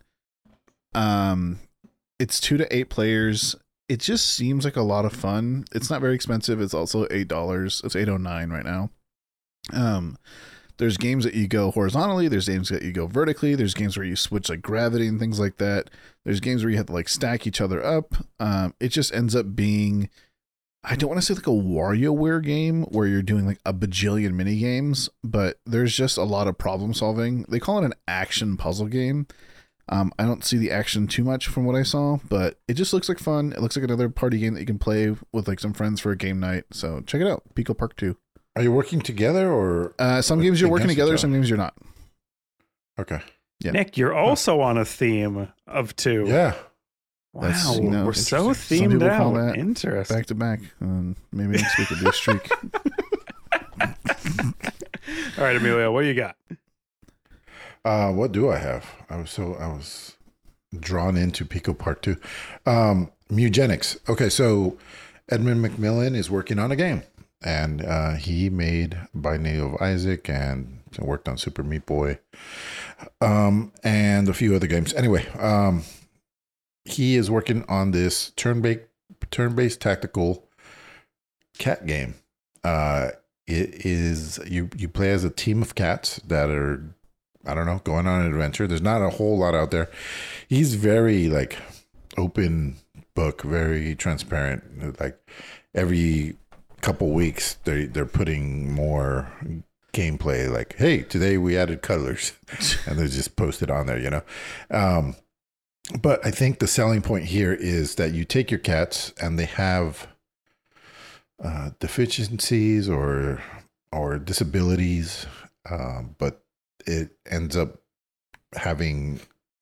It's 2 to 8 players. It just seems like a lot of fun. It's not very expensive. It's also $8. It's $8.09 right now. There's games that you go horizontally. There's games that you go vertically. There's games where you switch like gravity and things like that. There's games where you have to like stack each other up. It just ends up being, I don't want to say like a WarioWare game where you're doing like a bajillion mini games, but there's just a lot of problem solving. They call it an action puzzle game. I don't see the action too much from what I saw, but it just looks like fun. It looks like another party game that you can play with like some friends for a game night. So check it out, Pico Park 2. Are you working together or? Some games you're working against each together, other? some games you're not. Okay. Yeah. Nick, you're also on a theme of 2. Yeah. That's, Wow, we're so interesting. Some themed people call out. that Interesting. Back to back. Maybe next week will be a streak. All right, Emilio, what do you got? What do I have? I was drawn into Pico Park 2. Mugenics. Okay, so Edmund McMillan is working on a game, and he made Binding of Isaac and worked on Super Meat Boy, and a few other games. Anyway, he is working on this turn-based tactical cat game. It is you play as a team of cats that are, I don't know, going on an adventure. There's not a whole lot out there. He's very like open book, very transparent. Like every couple weeks they're putting more gameplay, like, hey, today we added colors, and they just post it on there, you know. But I think the selling point here is that you take your cats and they have deficiencies or disabilities, but it ends up having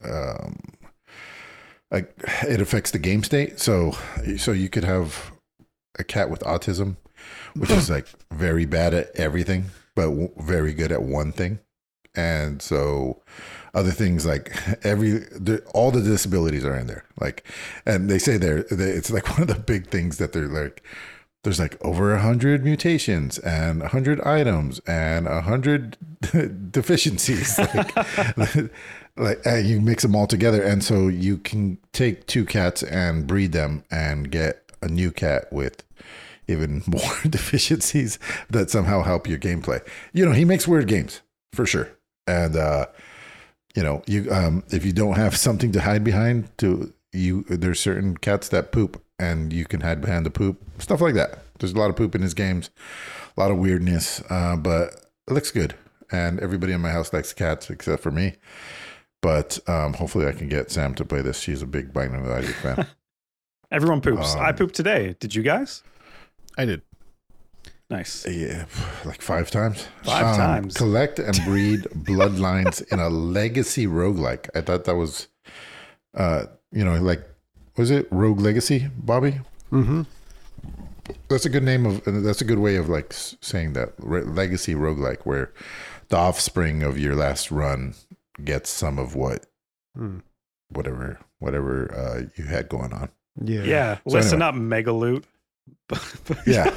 it affects the game state. So you could have a cat with autism, which is like very bad at everything, but very good at one thing. And so other things like all the disabilities are in there. Like, and they say it's like one of the big things that they're like, there's like over 100 mutations and 100 items and 100 deficiencies. Like you mix them all together. And so you can take 2 cats and breed them and get a new cat with even more deficiencies that somehow help your gameplay. You know, he makes weird games for sure. And, you know, if you don't have something to hide behind, there's certain cats that poop and you can hide behind the poop, stuff like that. There's a lot of poop in his games, a lot of weirdness, but it looks good. And everybody in my house likes cats except for me. But hopefully I can get Sam to play this. She's a big Binding of Isaac fan. Everyone poops. I pooped today. Did you guys? I did. Nice. Yeah, like 5 times. 5 times. Collect and breed bloodlines in a legacy roguelike. I thought that was, you know, like, was it Rogue Legacy, Bobby? Mm-hmm. That's a good name that's a good way of like saying that. Legacy roguelike, where the offspring of your last run gets some of whatever you had going on. Yeah. Yeah. So Listen anyway. up, Megaloot. Yeah.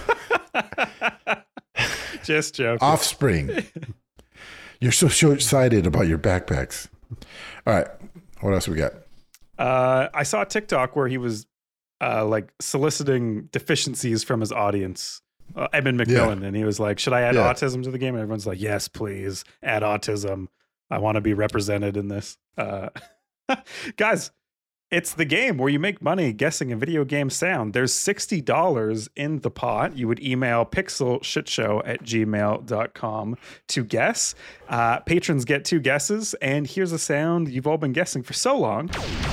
Just joking. Offspring. You're so excited about your backpacks. All right. What else we got? I saw a TikTok where he was like soliciting deficiencies from his audience, Edmund McMillan, and he was like, should I add autism to the game? And everyone's like, yes, please add autism. I want to be represented in this. Guys, it's the game where you make money guessing a video game sound. There's $60 in the pot. You would email pixelshitshow@gmail.com to guess. Patrons get 2 guesses, and here's a sound you've all been guessing for so long.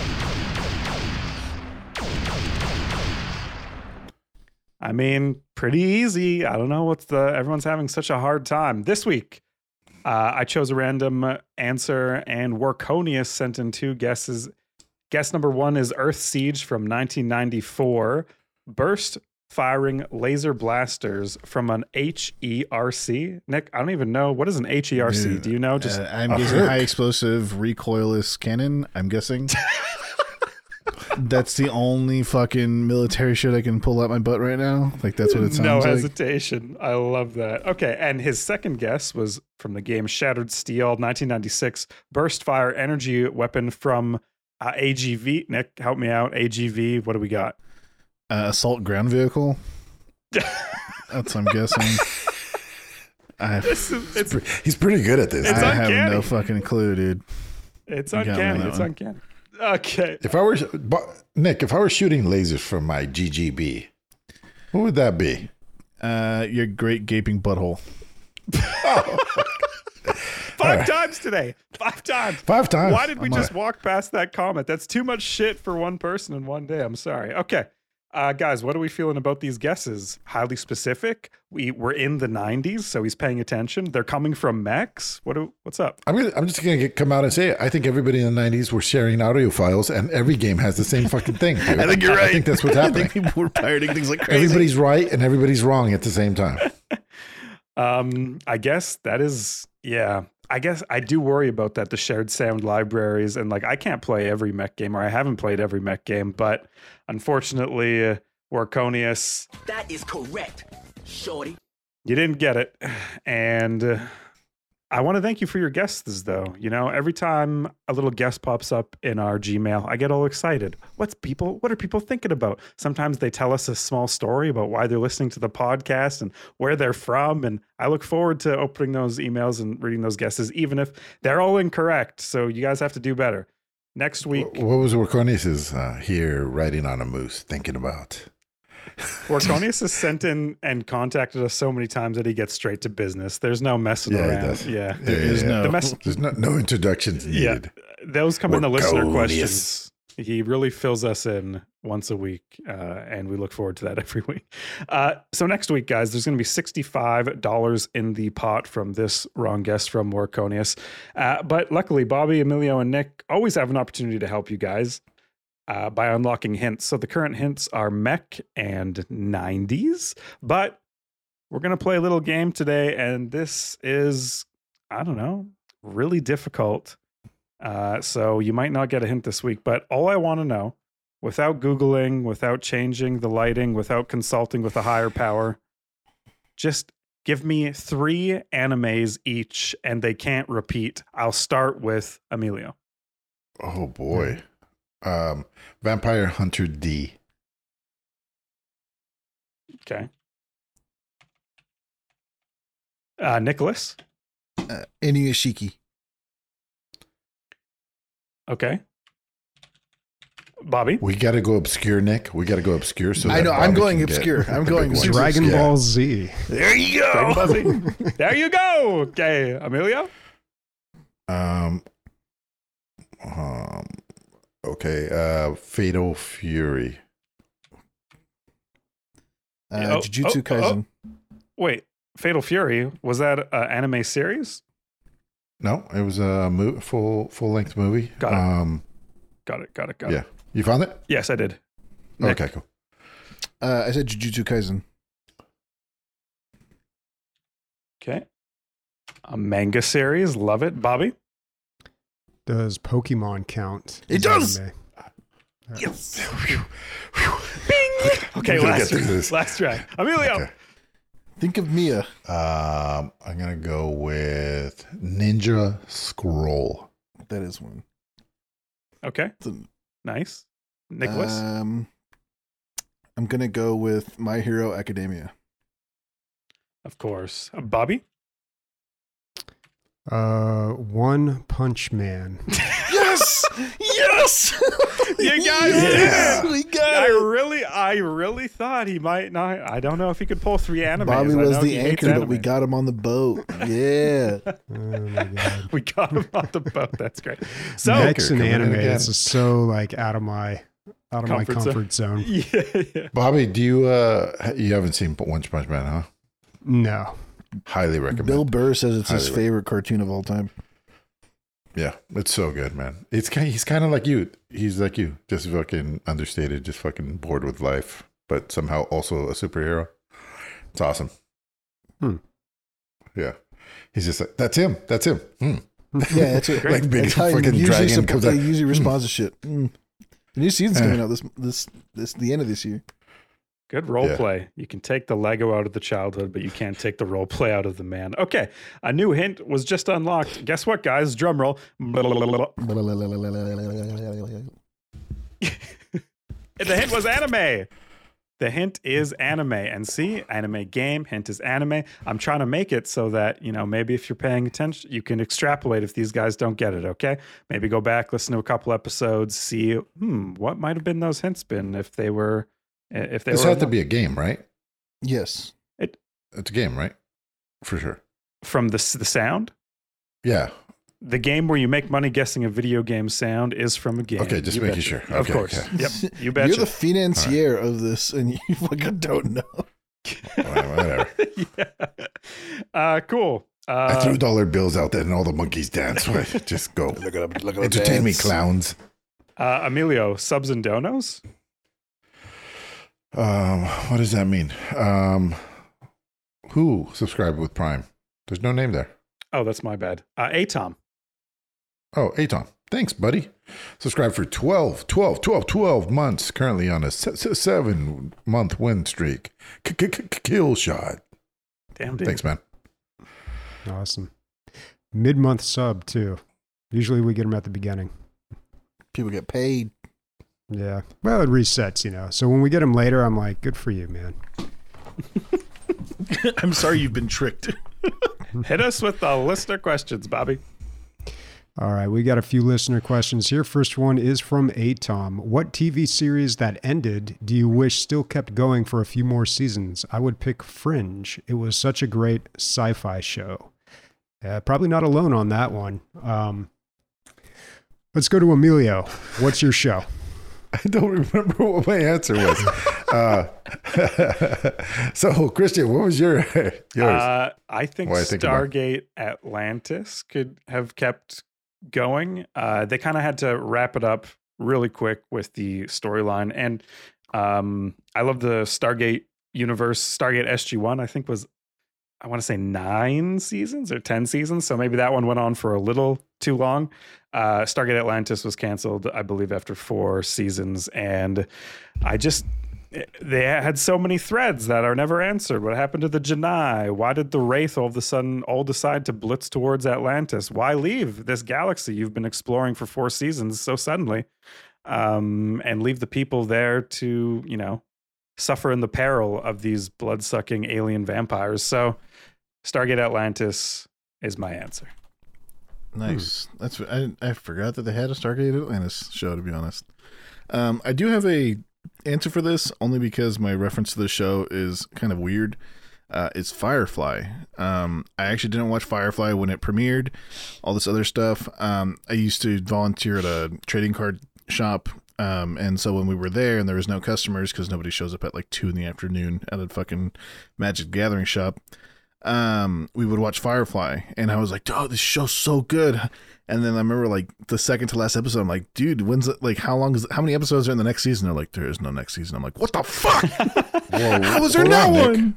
I mean, pretty easy. I don't know everyone's having such a hard time. This week, I chose a random answer, and Warconius sent in 2 guesses. Guess number 1 is Earth Siege from 1994. Burst firing laser blasters from an HERC. Nick, I don't even know. What is an HERC? Do you know? Just I'm guessing high explosive recoilless cannon. I'm guessing. That's the only fucking military shit I can pull out my butt right now. Like, that's what it sounds no like. hesitation. I love that. Okay, and his second guess was from the game Shattered Steel, 1996. Burst fire energy weapon from AGV. Nick, help me out. AGV, what do we got? Assault ground vehicle. That's what I'm guessing. He's pretty good at this. It's I have uncanny. no fucking clue, dude. It's You got me uncanny. on that It's one. uncanny. Okay. If I were Nick, if I were shooting lasers from my GGB, what would that Your great gaping butthole. All 5 times today. 5 times. 5 times. Why did we just walk past that comment? That's too much shit for one person in one day. I'm sorry. Okay. Guys, what are we feeling about these guesses? Highly specific. We're in the 90s, so he's paying attention. They're coming from mechs. What's up? I'm just gonna come out and say it. I think everybody in the 90s were sharing audio files, and every game has the same fucking thing. Dude. I think you're right. I think that's what's happening. I think people were pirating things like crazy. Everybody's right and everybody's wrong at the same time. I guess that is, yeah. I guess I do worry about that, the shared sound libraries, and like I can't play every mech game, or I haven't played every mech game, but unfortunately, Warconius, That is correct, shorty. you didn't get it. And I want to thank you for your guesses, though. You know, every time a little guest pops up in our Gmail, I get all excited. What are people thinking about? Sometimes they tell us a small story about why they're listening to the podcast and where they're from. And I look forward to opening those emails and reading those guesses, even if they're all incorrect. So you guys have to do better. Next week, What was Warconius here riding on a moose thinking about? Warconius has sent in and contacted us so many times that he gets straight to business. There's no messing Yeah, he around. does. Yeah. There is no. There's no introductions needed. Those come in the listener Warconius. questions. He really fills us in once a week, and we look forward to that every week. So next week, guys, there's going to be $65 in the pot from this wrong guess from Warconius. But luckily, Bobby, Emilio, and Nick always have an opportunity to help you guys by unlocking hints. So the current hints are mech and 90s, but we're going to play a little game today, and this is, I don't know, really difficult. So you might not get a hint this week, but all I want to know, without Googling, without changing the lighting, without consulting with a higher power, just give me 3 animes each, and they can't repeat. I'll start with Emilio. Oh boy. Vampire Hunter D. Okay. Nicholas. Inuyashiki. Okay. Bobby. We got to go obscure, Nick. We got to go obscure. So I that know, I'm Bobby going can get obscure. I'm the going big super ones. Dragon Yeah. Ball Z. There you Dragon go. Ball Z. There you go. Okay. Emilio. Okay. Fatal Fury. Jujutsu Kaisen. Wait. Fatal Fury. Was that an anime series? No, it was a full length movie. Got it. Got it. Yeah. You found it? Yes, I did. Nick. Okay, cool. I said Jujutsu Kaisen. Okay. A manga series. Love it. Bobby. Does Pokemon count? It as does! anime? Yes. Okay, We're gonna last get through try. this. Last try. Emilio. Okay. Think of Mia. I'm gonna go with Ninja Scroll. That is one. Okay. The- Nice. Nicholas. I'm gonna go with My Hero Academia. Of course. Bobby. One Punch Man. Yes! Yes! You guys Yes! did it! We got it! I really thought he might not. I don't know if he could pull 3 animes. Bobby I was know the he hates anchor, but we anime. got him on the boat. Yeah. Oh my god. We got him on the boat. That's great. So Mechs and coming in anime. again. This is so like out of my Comfort zone. yeah. Bobby, do you haven't seen One Punch Man, huh? No. Highly recommend. Bill Burr says it's his Highly favorite cartoon of all time. Yeah, it's so good, man. He's kind of like you. He's like you, just fucking understated, just fucking bored with life, but somehow also a superhero. It's awesome. Yeah, he's just like, that's him. Yeah, that's it. Like big That's how he fucking usually dragon comes out. He usually responds to shit. The new season's coming out this the end of this year. Good role Yeah. play. You can take the Lego out of the childhood, but you can't take the role play out of the man. Okay. A new hint was just unlocked. Guess what, guys? Drum roll. The hint was anime. The hint is anime. And see, anime game, hint is anime. I'm trying to make it so that, you know, maybe if you're paying attention, you can extrapolate if these guys don't get it, okay? Maybe go back, listen to a couple episodes, see, what might have been those hints been if they were, This had to be a game, right? Yes. It's a game, right? For sure. from the sound? Yeah, The game where you make money guessing a video game sound is from a game. Okay, just You making betcha. sure. Of Okay, course. okay. Yep. You betcha. You're the financier of this, and you fucking don't know. Whatever. yeah. Cool. I threw dollar bills out there and all the monkeys dance. Just go. Look at them. Entertain me, clowns. Emilio, subs and donos? What does that mean? Who subscribed with Prime? There's no name there. Oh, that's my bad. Atom. Oh, Aton. Thanks, buddy. Subscribe for 12 months. Currently on a 7-month win streak. Kill shot. Damn, dude. Thanks, man. Awesome. Mid-month sub too. Usually we get them at the beginning. People get paid. Yeah. Well, it resets, you know. So when we get them later, I'm like, good for you, man. I'm sorry you've been tricked. Hit us with the listener questions, Bobby. All right, we got a few listener questions here. First one is from Atom. What TV series that ended do you wish still kept going for a few more seasons? I would pick Fringe. It was such a great sci-fi show. Probably not alone on that one. Let's go to Emilio. What's your show? I don't remember what my answer was. So, Christian, what was yours? I think What I think about- Stargate Atlantis could have kept going. They kind of had to wrap it up really quick with the storyline. And I love the Stargate universe. Stargate SG-1, I think, was, I want to say 9 seasons or 10 seasons. So maybe that one went on for a little too long. Stargate Atlantis was canceled, I believe, after 4 seasons. And they had so many threads that are never answered. What happened to the Janai? Why did the Wraith all of a sudden all decide to blitz towards Atlantis? Why leave this galaxy you've been exploring for 4 seasons so suddenly? And leave the people there to, you know, suffer in the peril of these blood-sucking alien vampires. So Stargate Atlantis is my answer. Nice. That's I forgot that they had a Stargate Atlantis show, to be honest. I do have a answer for this only because my reference to the show is kind of weird. It's Firefly. I actually didn't watch Firefly when it premiered, all this other stuff. I used to volunteer at a trading card shop, and so when we were there and there was no customers because nobody shows up at like 2 p.m. at a fucking Magic the Gathering shop, we would watch Firefly, and I was like, oh, this show's so good. And then I remember like the second to last episode, I'm like, dude, when's it, like, how many episodes are in the next season? They're like, there is no next season. I'm like, what the fuck? How was there hold not on, Nick. one?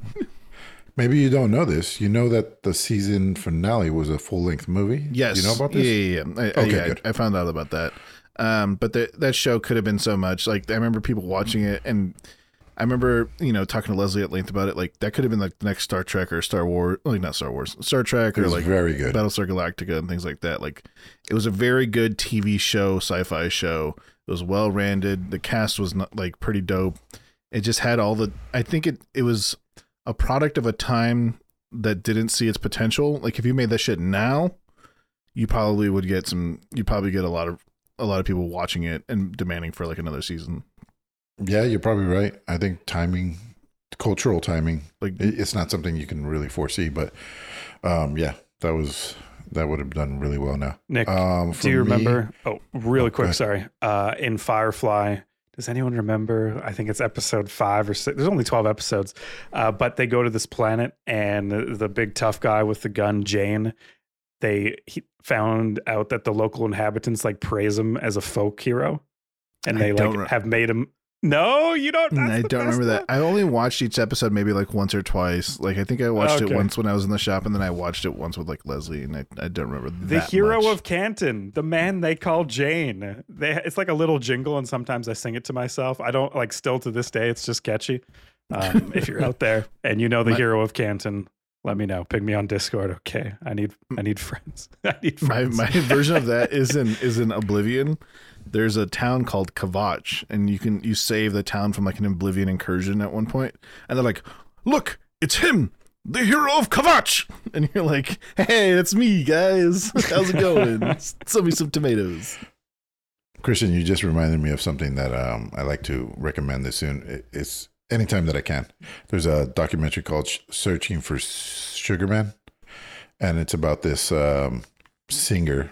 Maybe you don't know this. You know that the season finale was a full-length movie? Yes. You know about this? Yeah. Okay, good. I found out about that. But that show could have been so much. Like, I remember people watching it, and I remember, you know, talking to Leslie at length about it. Like, that could have been like the next Star Trek or Star Wars, like not Star Wars, Star Trek, It or was like very good. Battlestar Galactica and things like that. Like, it was a very good TV show, sci-fi show. It was well rounded. The cast was not like pretty dope. It just had all the. I think it was a product of a time that didn't see its potential. Like, if you made that shit now, you probably would get some. You'd probably get a lot of people watching it and demanding for like another season. Yeah, you're probably right. I think timing, cultural timing, Like, it's not something you can really foresee. But yeah, that would have done really well now. Nick, For do you me- remember? Oh, really go quick, ahead. sorry. In Firefly, does anyone remember? I think it's episode 5 or 6. There's only 12 episodes, but they go to this planet, and the big tough guy with the gun, Jane, he found out that the local inhabitants like praise him as a folk hero, and they have made him. No, you don't. That's I the don't best remember that. one. I only watched each episode maybe like once or twice. Like, I think I watched it Okay. once when I was in the shop, and then I watched it once with like Leslie, and I don't remember The that hero much. of Canton, the man they call Jane. It's like a little jingle, and sometimes I sing it to myself. I don't like. Still to this day, it's just catchy. If you're out there and you know the hero of Canton, let me know. Ping me on Discord. Okay, I need friends. I need friends. My version of that is in Oblivion. There's a town called Kavach, and you save the town from like an Oblivion incursion at one point, and they're like, "Look, it's him, the hero of Kavach," and you're like, "Hey, it's me, guys. How's it going? Send me some tomatoes." Christian, you just reminded me of something that I like to recommend this soon. It's anytime that I can. There's a documentary called Searching for Sugar Man, and it's about this singer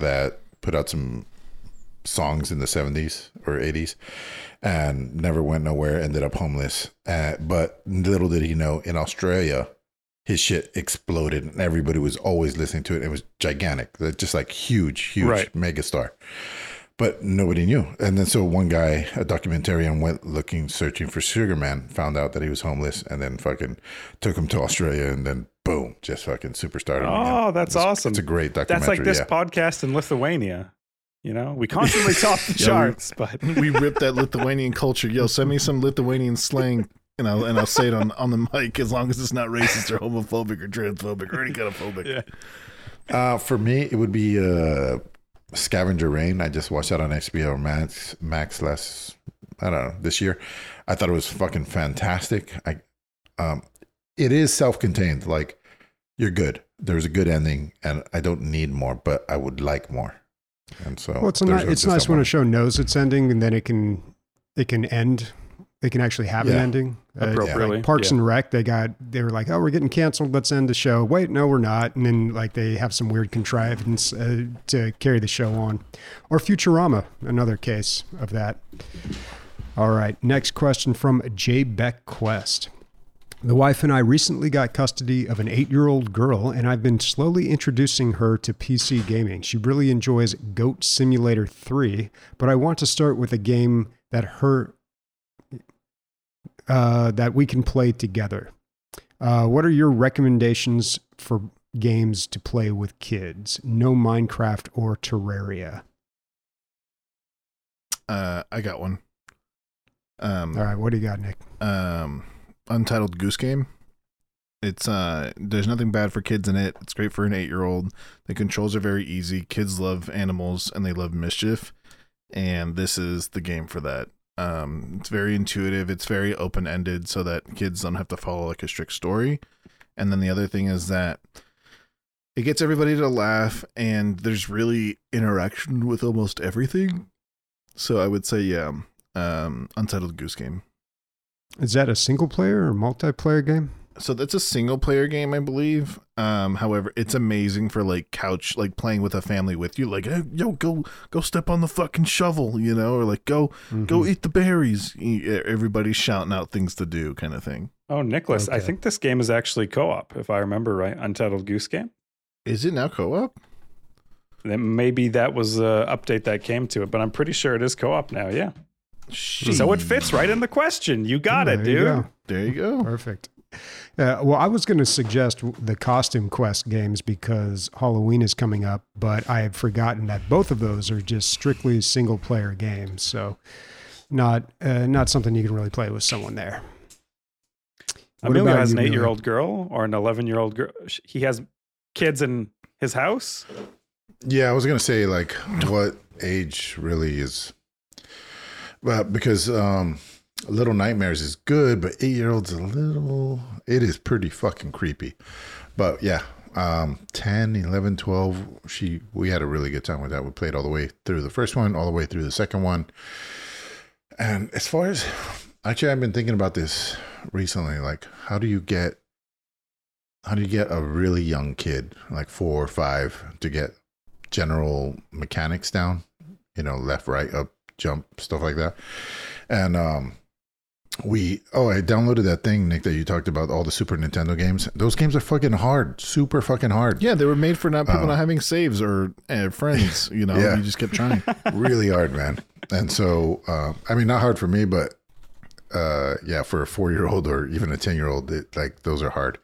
that put out some songs in the 70s or 80s and never went nowhere, ended up homeless. But little did he know, in Australia, his shit exploded and everybody was always listening to it. It was gigantic, just like huge mega star. But nobody knew. And then so one guy, a documentarian, went searching for Sugar Man, found out that he was homeless, and then fucking took him to Australia, and then boom, just fucking superstar. Oh, that's awesome. It's a great documentary. That's like this podcast in Lithuania. You know, we constantly top the charts, but we ripped that Lithuanian culture. Yo, send me some Lithuanian slang, and I'll say it on the mic, as long as it's not racist or homophobic or transphobic or any kind of phobic. Yeah. For me, it would be Scavenger Rain. I just watched that on HBO Max this year. I thought it was fucking fantastic. It is self-contained. Like, you're good. There's a good ending, and I don't need more, but I would like more. And so, well, it's nice when a show knows it's ending, and then it can end. They can actually have an ending. Appropriately. Like Parks and Rec, they were like, oh, we're getting canceled. Let's end the show. Wait, no, we're not. And then like they have some weird contrivance to carry the show on. Or Futurama, another case of that. All right. Next question from J. Beck Quest. The wife and I recently got custody of an 8-year-old girl, and I've been slowly introducing her to PC gaming. She really enjoys Goat Simulator 3, but I want to start with a game that we can play together. What are your recommendations for games to play with kids? No Minecraft or Terraria. I got one. All right, what do you got, Nick? Untitled Goose Game. It's there's nothing bad for kids in it. It's great for an 8-year-old. The controls are very easy. Kids love animals and they love mischief, and this is the game for that. It's very intuitive. It's very open-ended so that kids don't have to follow like a strict story. And then the other thing is that it gets everybody to laugh, and there's really interaction with almost everything. So I would say, Untitled Goose Game. Is that a single player or multiplayer game? So that's a single player game, I believe. However, it's amazing for like couch, like playing with a family with you. Like, hey, yo, go step on the fucking shovel, you know, or like go eat the berries. Everybody's shouting out things to do, kind of thing. Oh, Nicholas, Okay. I think this game is actually co-op, if I remember right. Untitled Goose Game. Is it now co-op? Then maybe that was an update that came to it, but I'm pretty sure it is co-op now. Yeah. So it fits right in the question. You got it, There you dude. go. There you go. Perfect. Well, I was going to suggest the Costume Quest games because Halloween is coming up, but I had forgotten that both of those are just strictly single player games. So not something you can really play with someone there. Emilio has an you, 8-year-old girl or an 11-year-old girl. He has kids in his house. Yeah, I was gonna say like what age really is, well, because Little Nightmares is good, but 8-year-olds it is pretty fucking creepy. But yeah, 10, 11, 12, we had a really good time with that. We played all the way through the first one, all the way through the second one. And as far as, actually, I've been thinking about this recently, like how do you get a really young kid, like 4 or 5, to get general mechanics down, you know, left, right, up, jump, stuff like that. And I downloaded that thing, Nick, that you talked about, all the Super Nintendo games. Those games are fucking hard, super fucking hard. Yeah, they were made for people not having saves or friends, you know. Yeah. You just kept trying. Really hard, man. And so, I mean, not hard for me, but yeah, for a 4-year-old or even a 10-year-old, like those are hard.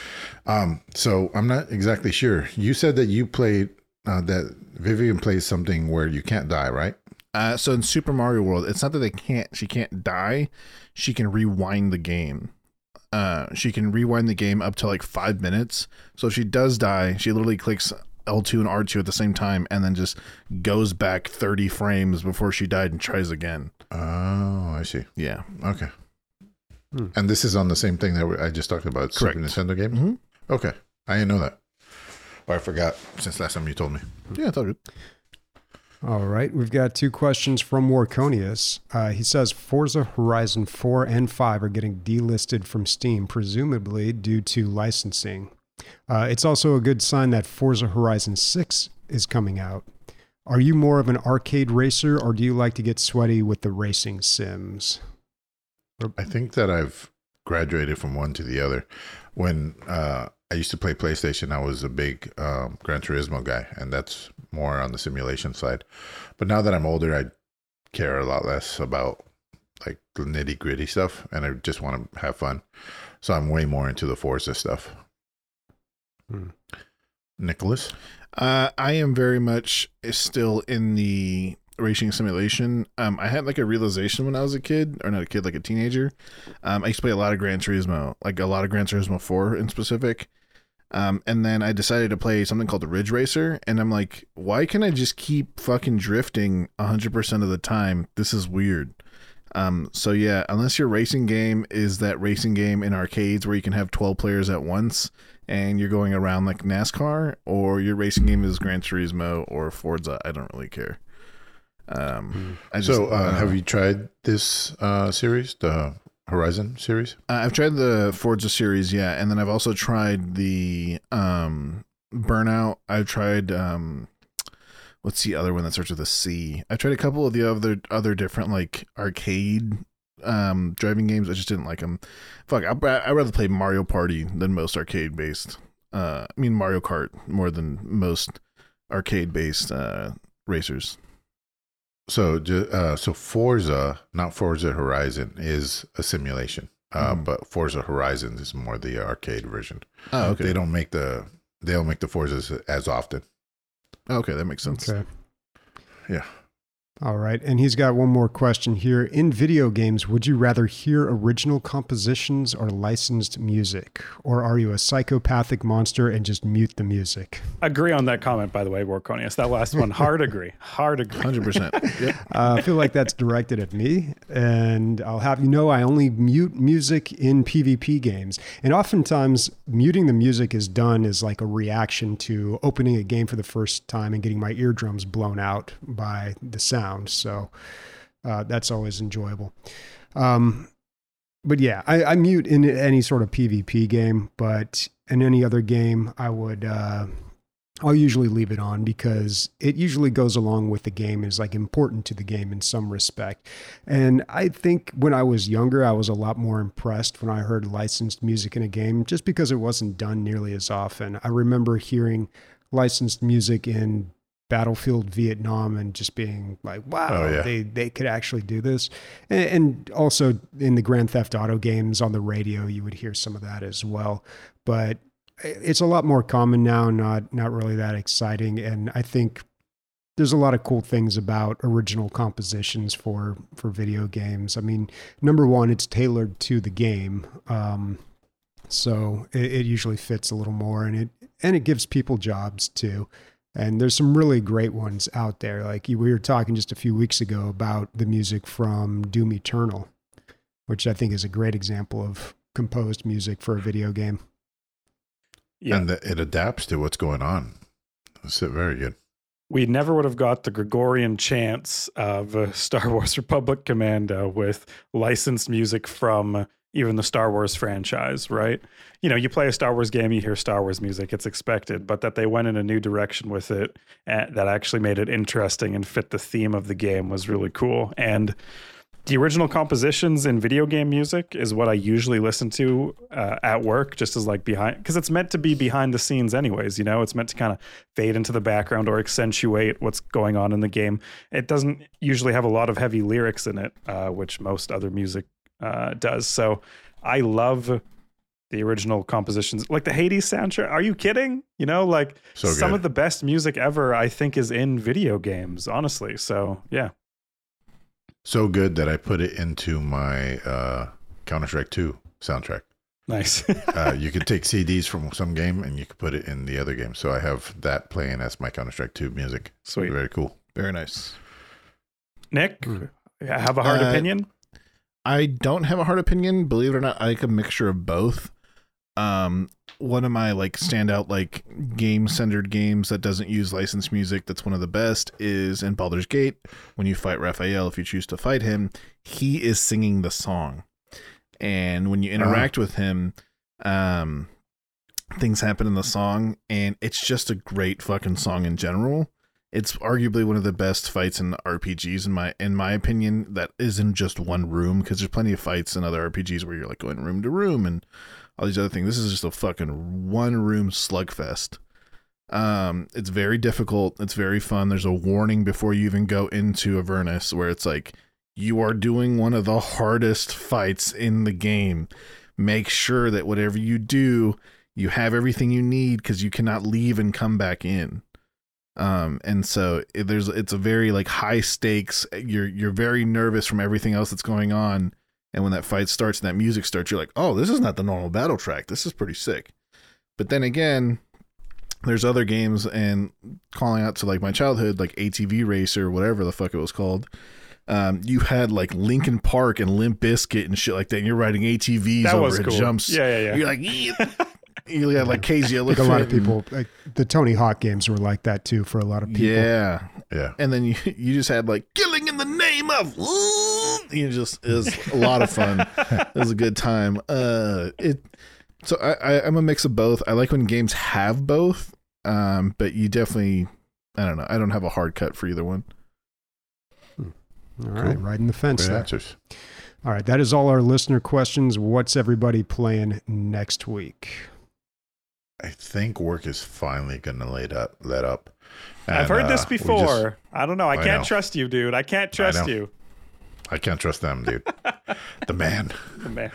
So I'm not exactly sure. You said that you played, that Vivian plays something where you can't die, right? So in Super Mario World, it's not that she can't die. She can rewind the game. She can rewind the game up to like 5 minutes. So if she does die, she literally clicks L2 and R2 at the same time and then just goes back 30 frames before she died and tries again. Oh, I see. Yeah. Okay. And this is on the same thing that I just talked about, Correct. Super Nintendo game? Mm-hmm. Okay. I didn't know that. Or I forgot since last time you told me. Yeah, it's all good. All right, we've got 2 questions from Warconius. He says Forza Horizon 4 and 5 are getting delisted from Steam, presumably due to licensing. It's also a good sign that Forza Horizon 6 is coming out. Are you more of an arcade racer, or do you like to get sweaty with the racing sims? I think that I've graduated from one to the other. When I used to play PlayStation, I was a big Gran Turismo guy, and that's more on the simulation side. But now that I'm older, I care a lot less about like the nitty gritty stuff, and I just want to have fun. So I'm way more into the Forza stuff. Nicholas? I am very much still in the racing simulation. I had like a realization when I was a kid, or not a kid, like a teenager. I used to play a lot of Gran Turismo, like a lot of Gran Turismo 4 in specific. And then I decided to play something called the Ridge Racer, and I'm like, why can't I just keep fucking drifting 100% of the time? This is weird. So yeah, unless your racing game is that racing game in arcades where you can have 12 players at once and you're going around like NASCAR, or your racing game is Gran Turismo or Forza, I don't really care. Have you tried this series, the Horizon series? I've tried the Forza series, yeah, and then I've also tried the Burnout. I've tried what's the other one that starts with a C? I tried a couple of the other different like arcade driving games. I just didn't like them. Fuck, I'd rather play Mario Party than most arcade based. Mario Kart more than most arcade based racers. So Forza, not Forza Horizon, is a simulation. But Forza Horizon is more the arcade version. Oh, okay. They don't make the Forzas as often. Okay, that makes sense. Okay. Yeah. All right. And he's got one more question here. In video games, would you rather hear original compositions or licensed music? Or are you a psychopathic monster and just mute the music? Agree on that comment, by the way, Warconius. That last one, hard agree. 100%. Yep. I feel like that's directed at me. And I'll have you know, I only mute music in PvP games. And oftentimes, muting the music is done as like a reaction to opening a game for the first time and getting my eardrums blown out by the sound. So that's always enjoyable. But yeah, I mute in any sort of PvP game, but in any other game, I'll usually leave it on because it usually goes along with the game, is like important to the game in some respect. And I think when I was younger, I was a lot more impressed when I heard licensed music in a game, just because it wasn't done nearly as often. I remember hearing licensed music in Battlefield Vietnam and just being like, wow, they could actually do this. And also in the Grand Theft Auto games on the radio, you would hear some of that as well. But it's a lot more common now, not really that exciting. And I think there's a lot of cool things about original compositions for video games. I mean, number one, it's tailored to the game. So it usually fits a little more, and it gives people jobs too. And there's some really great ones out there. Like we were talking just a few weeks ago about the music from Doom Eternal, which I think is a great example of composed music for a video game. Yeah. And it adapts to what's going on. That's very good. We never would have got the Gregorian chants of Star Wars Republic Commando with licensed music from even the Star Wars franchise, right? You know, you play a Star Wars game, you hear Star Wars music, it's expected, but that they went in a new direction with it that actually made it interesting and fit the theme of the game was really cool. And the original compositions in video game music is what I usually listen to at work, just as like behind, because it's meant to be behind the scenes anyways, you know, it's meant to kind of fade into the background or accentuate what's going on in the game. It doesn't usually have a lot of heavy lyrics in it, which most other music does. So I love the original compositions, like the Hades soundtrack. Are you kidding? You know, like some of the best music ever, I think, is in video games, honestly. So yeah. So good that I put it into my Counter-Strike 2 soundtrack. Nice. You could take CDs from some game and you could put it in the other game. So I have that playing as my Counter-Strike 2 music. Sweet. Very cool. Very nice. Nick, have a hard opinion? I don't have a hard opinion. Believe it or not, I like a mixture of both. One of my like standout like game-centered games that doesn't use licensed music that's one of the best is in Baldur's Gate. When you fight Raphael, if you choose to fight him, he is singing the song. And when you interact with him, things happen in the song, and it's just a great fucking song in general. It's arguably one of the best fights in RPGs in my opinion. That isn't just one room, because there's plenty of fights in other RPGs where you're like going room to room and all these other things. This is just a fucking one room slugfest. It's very difficult. It's very fun. There's a warning before you even go into Avernus where it's like, you are doing one of the hardest fights in the game. Make sure that whatever you do, you have everything you need, because you cannot leave and come back in. And so it's a very like high stakes. You're very nervous from everything else that's going on. And when that fight starts and that music starts, you're like, oh, this is not the normal battle track. This is pretty sick. But then again, there's other games, and calling out to like my childhood, like ATV Racer, whatever the fuck it was called. You had like Linkin Park and Limp Bizkit and shit like that. And you're riding ATVs That was over cool. jumps. Yeah. You're like, you had like KZ. Like a lot of people, like the Tony Hawk games were like that too for a lot of people. Yeah. Yeah. And then you just had like killing in the name of. It was a lot of fun. It was a good time. So I'm a mix of both. I like when games have both. But you definitely, I don't know. I don't have a hard cut for either one. All right, riding the fence Great there. answers. All right, that is all our listener questions. What's everybody playing next week? I think work is finally going to let up. I've heard this before. I don't know. I can't know. trust you, dude. I can't trust you. I can't trust them, dude. The man. The man.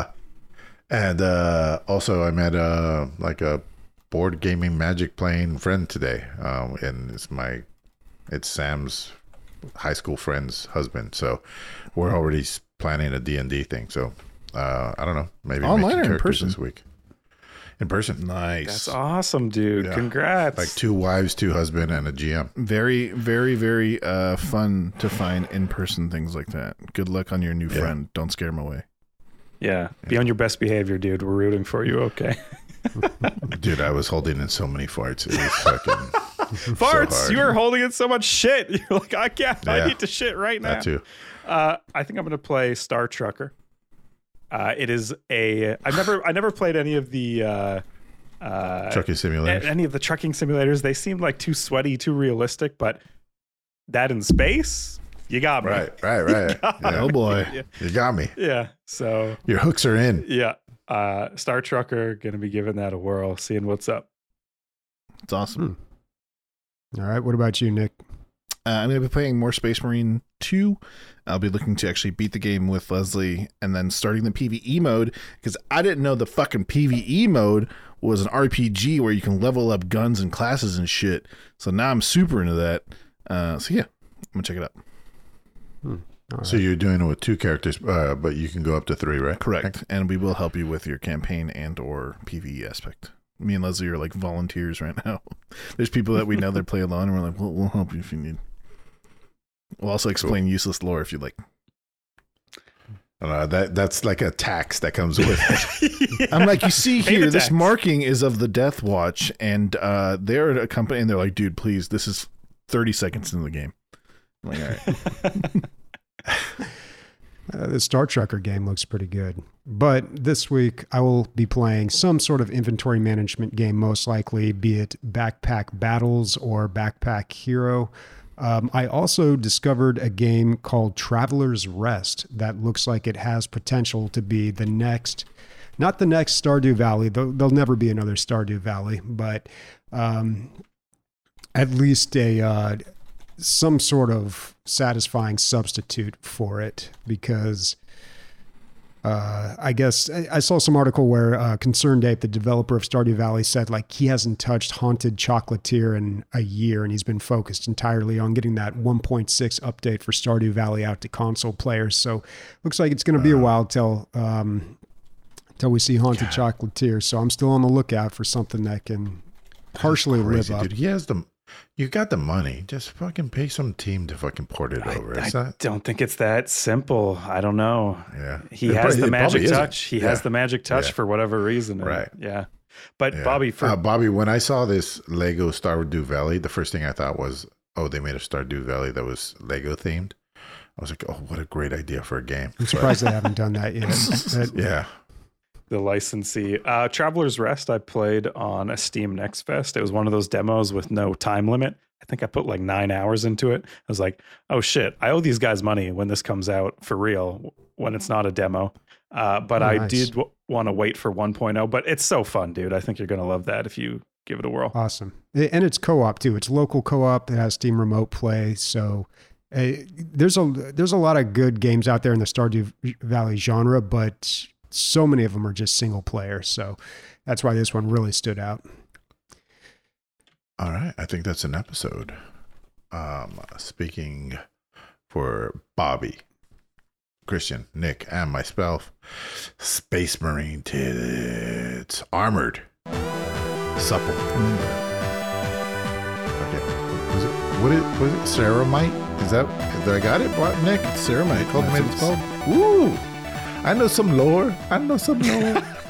And also I met like a board gaming Magic playing friend today. And it's Sam's high school friend's husband. So we're already planning a D&D thing. So I don't know. Maybe Online making or in characters person? this week. In person. Nice. That's awesome, dude. Yeah. Congrats. Like 2 wives, 2 husband, and a GM. Very, very, very fun to find in-person things like that. Good luck on your new friend. Don't scare him away. Yeah. Be on your best behavior, dude. We're rooting for you. Okay. Dude, I was holding in so many farts. It was fucking Farts. so hard. You were holding in so much shit. You're like, I can't. I Yeah. need to shit right now. That too. I think I'm going to play Star Trucker. It is I never played any of the Trucking simulators. any of the trucking simulators. They seemed like too sweaty, too realistic, but that in space, you got me. Right. Yeah. Oh boy. Yeah. You got me. Yeah. So Your hooks are in. yeah. Star Trucker, gonna be giving that a whirl, seeing what's up. It's awesome. All right, what about you, Nick? I'm going to be playing more Space Marine 2. I'll be looking to actually beat the game with Leslie and then starting the PvE mode, because I didn't know the fucking PvE mode was an RPG where you can level up guns and classes and shit. So now I'm super into that. So yeah, I'm going to check it out. So you're doing it with 2 characters, but you can go up to 3, right? Correct. And we will help you with your campaign and or PvE aspect. Me and Leslie are like volunteers right now. There's people that we know that play alone, and we're like, we'll help you if you need. We'll also explain useless lore if you'd like. That's like a tax that comes with it. I'm like, you see Pay here, the this tax. marking is of the Death Watch, and they're a company, and they're like, dude, please, this is 30 seconds into the game. I'm like, all right. The Star Trucker game looks pretty good. But this week, I will be playing some sort of inventory management game, most likely, be it Backpack Battles or Backpack Hero. I also discovered a game called Traveler's Rest that looks like it has potential to be the next, not the next Stardew Valley, there'll never be another Stardew Valley, but at least some sort of satisfying substitute for it, because I guess I saw some article where Concerned Ape, the developer of Stardew Valley, said like he hasn't touched Haunted Chocolatier in a year, and he's been focused entirely on getting that 1.6 update for Stardew Valley out to console players. So looks like it's going to be a while till we see Haunted Chocolatier. So I'm still on the lookout for something that can partially Crazy, live up. dude. He has you got the money. Just fucking pay some team to fucking port it over. It's I not. don't think it's that simple. I don't know. Yeah. He It has probably- the it magic probably isn't. touch. He has the magic touch Yeah. for whatever reason. and- Right. Yeah. But Yeah. Bobby, Bobby, when I saw this Lego Stardew Valley, the first thing I thought was, oh, they made a Stardew Valley that was Lego themed. I was like, oh, what a great idea for a game. I'm surprised they haven't done that yet. Yeah. the licensee, Traveler's Rest, I played on a Steam Next Fest. It was one of those demos with no time limit. I think I put like 9 hours into it. I was like, oh shit, I owe these guys money when this comes out for real, when it's not a demo. But I did want to wait for 1.0, but it's so fun, dude. I think you're going to love that if you give it a whirl. Awesome. And it's co-op too. It's local co-op. It has Steam Remote Play. So there's a lot of good games out there in the Stardew Valley genre, but so many of them are just single player. So that's why this one really stood out. All right. I think that's an episode. Speaking for Bobby, Christian, Nick, and myself, Space Marine tits, armored, supple. Okay. Was it ceramite? Is that, did I got it, Nick? Ceramite. Cultivated. Woo! I know some lore.